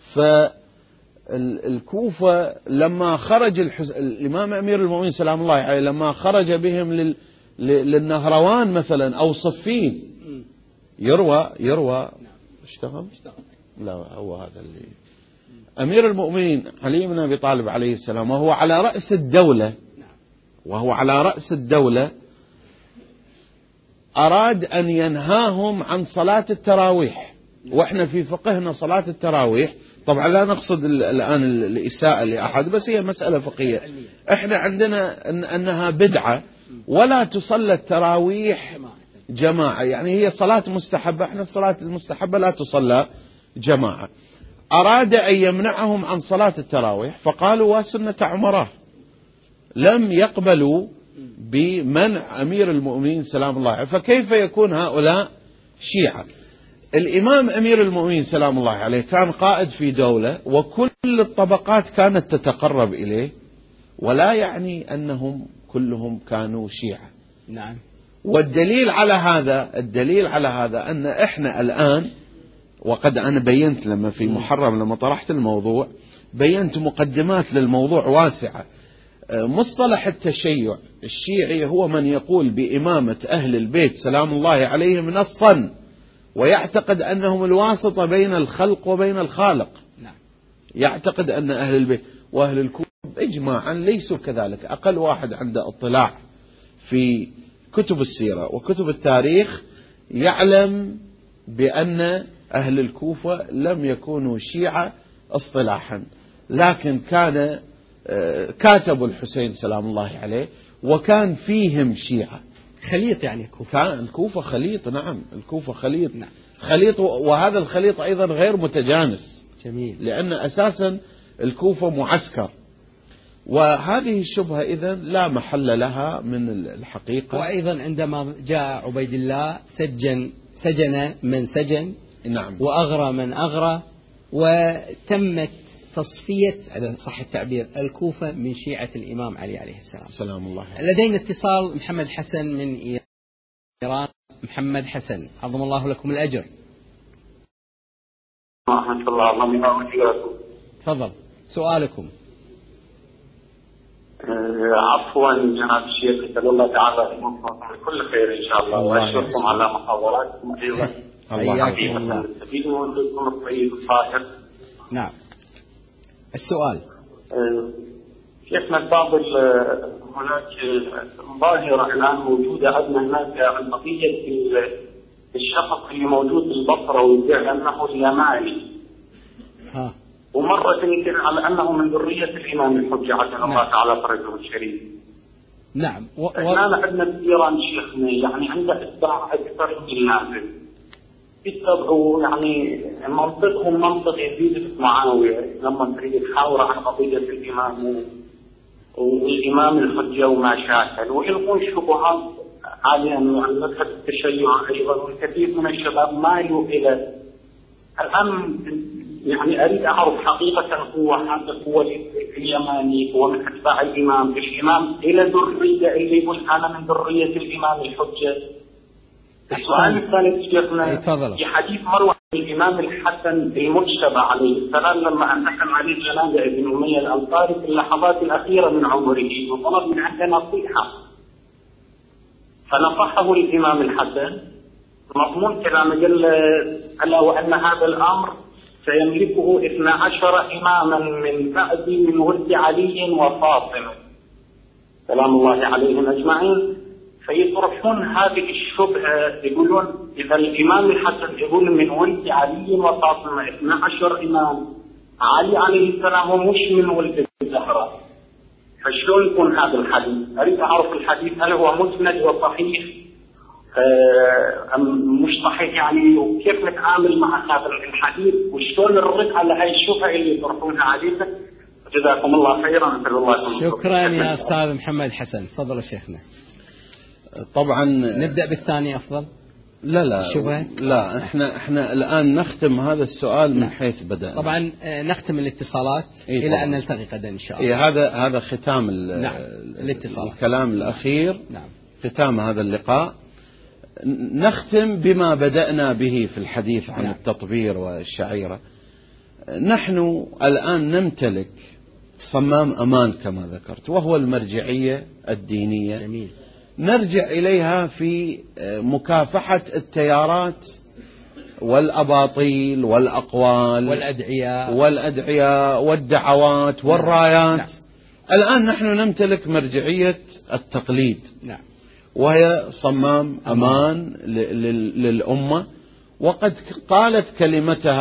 فالكوفة لما خرج الحس... الإمام أمير المؤمنين سلام الله عليه لما خرج بهم لل... للنهروان مثلا أو صفين، يروى يروى اشتغل لا هو هذا اللي أمير المؤمنين علي بن أبي طالب عليه السلام وهو على رأس الدولة وهو على رأس الدولة أراد أن ينهاهم عن صلاة التراويح. وإحنا في فقهنا صلاة التراويح طبعا لا نقصد الآن الإساءة لأحد، بس هي مسألة فقهية. إحنا عندنا أن أنها بدعة ولا تصلى التراويح جماعة، يعني هي صلاة مستحبة. إحنا الصلاة المستحبة لا تصلى جماعة. أراد أن يمنعهم عن صلاة التراويح فقالوا وسنة عمره، لم يقبلوا بمنع أمير المؤمنين سلام الله عليه. فكيف يكون هؤلاء شيعة؟ الإمام أمير المؤمنين سلام الله عليه كان قائد في دولة وكل الطبقات كانت تتقرب إليه، ولا يعني أنهم كلهم كانوا شيعة. نعم. والدليل على هذا الدليل على هذا أن إحنا الآن، وقد أنا بينت لما في محرم لما طرحت الموضوع بينت مقدمات للموضوع واسعة. مصطلح التشيع الشيعي هو من يقول بإمامة أهل البيت سلام الله عليهم نصا، ويعتقد أنهم الواسطة بين الخلق وبين الخالق. نعم. يعتقد أن أهل البيت وأهل الكوفة إجماعا ليسوا كذلك. أقل واحد عنده اطلاع في كتب السيرة وكتب التاريخ يعلم بأن أهل الكوفة لم يكونوا شيعة اصطلاحا، لكن كان كاتبوا الحسين سلام الله عليه وكان فيهم شيعة. خليط يعني الكوفة. كان الكوفة خليط. نعم الكوفة خليط. نعم. خليط، وهذا الخليط أيضا غير متجانس. جميل. لأن أساسا الكوفة معسكر، وهذه الشبهة إذن لا محل لها من الحقيقة. وأيضا عندما جاء عبيد الله سجن سجن من سجن. نعم. وأغرى من أغرى، وتمت تصفية على صح التعبير الكوفة من شيعة الإمام علي عليه السلام. سلام الله عليه. لدينا اتصال محمد حسن من إيران. محمد حسن عظم الله لكم الأجر. ورحمة الله وبركاته. تفضل سؤالكم. عفوا جناب الشيخ، أسأل الله تعالى أن يوفقكم لكل خير إن شاء الله، وأشكركم على محاضراتكم أيضا. حياكم الله. تستفيدوا من وجودكم الطيب الطاهر. نعم. السؤال. شيخنا بعض هناك ظاهرة الآن موجودة أن هناك قضية الشخص اللي موجود بالبصرة ويدعي أنه اليماني. ها. ومرة يمكن على أنه من ذرية الإمام الحجة عجل الله تعالى فرجه الشريف. نعم. و... احنا عندنا في إيران شيخنا يعني عنده إتباع أكثر من اللازم. يتبعوا يعني منطقهم منطق يزيد بن معاوية لما تريد تحاور عن قضية الإمام والإمام الحجة وما شاكل، ويلقون شبهات عالية عن مذهب التشيع أيضا، والكثير من الشباب مالوا إلى الآن. يعني أريد أعرف حقيقة هو هذا هو اليماني هو من أتباع الإمام الإمام إلى ذرية اللي يقول أنا من ذرية الإمام الحجة. السؤال الثالث شيخنا في حديث مروة الإمام الحسن المجتبى عليه السلام لما أنحكم عليه جنازة ابن أمية الأنصاري في اللحظات الأخيرة من عمره وطلب من عنده نصيحة، فنصحه الإمام الحسن. مضمون كلام قال ألا وأن هذا الأمر سيملكه اثنا عشر إماما من بعد من ولد علي وفاطمة سلام الله عليهم أجمعين. فيطرحون هذه الشبهة يقولون إذا الإمام الحسن يقول من ولد علي وفاطمة اثنا عشر إمام، علي عليه السلام هو مش من ولد الزهراء، فشلون يكون هذا الحديث؟ أريد أعرف الحديث هل هو مسند وصحيح أم مش صحيح يعني، وكيف نتعامل مع هذا الحديث وشلون نرد على هاي الشبهة اللي يطرحونها علينا. جزاكم الله خيرا. شكرا يا أستاذ محمد حسن. تفضل شيخنا. طبعا نبدأ بالثاني أفضل. لا لا شبهة. لا احنا احنا الآن نختم هذا السؤال من حيث بدأ. طبعا نختم الاتصالات إيه إلى أن نلتقي غدا إن شاء الله. إيه هذا هذا ختام نعم. الاتصال. الكلام الأخير. نعم. ختام هذا اللقاء. نختم بما بدأنا به في الحديث عن نعم. التطبير والشعيرة. نحن الآن نمتلك صمام أمان كما ذكرت، وهو المرجعية الدينية. جميل. نرجع إليها في مكافحة التيارات والأباطيل والأقوال والأدعياء والأدعياء والدعوات والرايات. نعم. الآن نحن نمتلك مرجعية التقليد. نعم. وهي صمام أمان للأمة، وقد قالت كلمتها.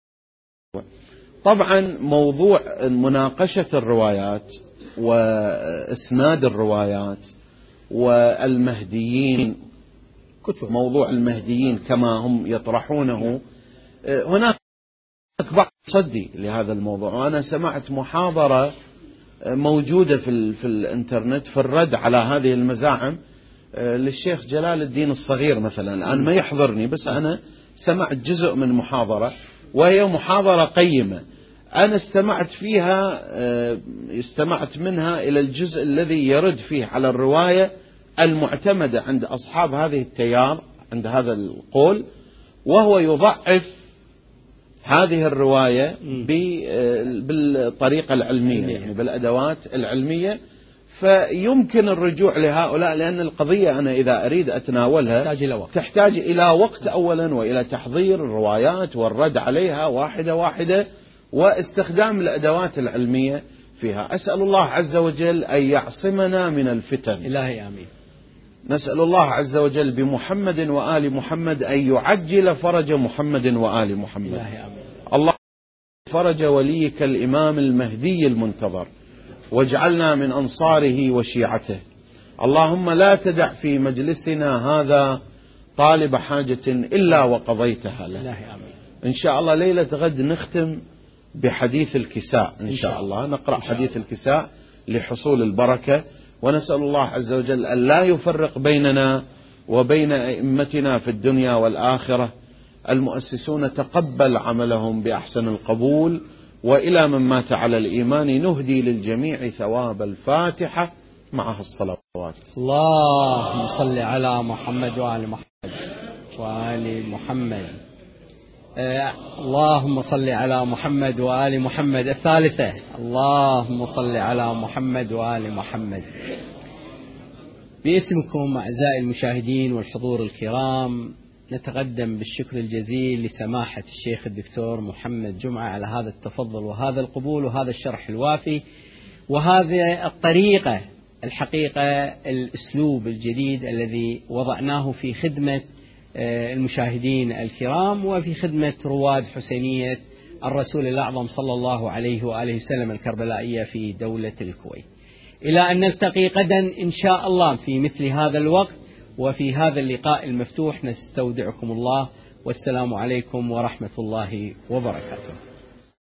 طبعا موضوع مناقشة الروايات وإسناد الروايات والمهديين، كتب موضوع المهديين كما هم يطرحونه، هناك بعض صدي لهذا الموضوع. وأنا سمعت محاضرة موجودة في, في الانترنت في الرد على هذه المزاعم للشيخ جلال الدين الصغير مثلا. الآن ما يحضرني، بس أنا سمعت جزء من محاضرة، وهي محاضرة قيمة. أنا استمعت فيها استمعت منها إلى الجزء الذي يرد فيه على الرواية المعتمدة عند أصحاب هذه التيار، عند هذا القول، وهو يضعف هذه الرواية بالطريقة العلمية، يعني بالأدوات العلمية، فيمكن الرجوع لهؤلاء، لأن القضية أنا إذا أريد أتناولها تحتاج إلى وقت, تحتاج إلى وقت أولا، وإلى تحضير الروايات والرد عليها واحدة واحدة، واستخدام الأدوات العلمية فيها. أسأل الله عز وجل أن يعصمنا من الفتن. إلهي آمين. نسأل الله عز وجل بمحمد وآل محمد أن يعجل فرج محمد وآل محمد. إلهي آمين. الله فرج وليك الإمام المهدي المنتظر، واجعلنا من أنصاره وشيعته. اللهم لا تدع في مجلسنا هذا طالب حاجة إلا وقضيتها له. إلهي آمين. إن شاء الله ليلة غد نختم بحديث الكساء إن شاء الله، نقرأ حديث الكساء لحصول البركة، ونسأل الله عز وجل أن لا يفرق بيننا وبين أئمتنا في الدنيا والآخرة. المؤسسون تقبل عملهم بأحسن القبول، وإلى من مات على الإيمان نهدي للجميع ثواب الفاتحة معها الصلوات. اللهم صل على محمد وآل محمد وآل محمد. آه اللهم صل على محمد وآل محمد. الثالثة، اللهم صل على محمد وآل محمد. باسمكم أعزائي المشاهدين والحضور الكرام، نتقدم بالشكر الجزيل لسماحة الشيخ الدكتور محمد جمعة على هذا التفضل وهذا القبول وهذا الشرح الوافي وهذه الطريقة الحقيقة، الأسلوب الجديد الذي وضعناه في خدمة المشاهدين الكرام وفي خدمة رواد حسينية الرسول الأعظم صلى الله عليه وآله وسلم الكربلائية في دولة الكويت. إلى أن نلتقي غدا إن شاء الله في مثل هذا الوقت وفي هذا اللقاء المفتوح، نستودعكم الله، والسلام عليكم ورحمة الله وبركاته.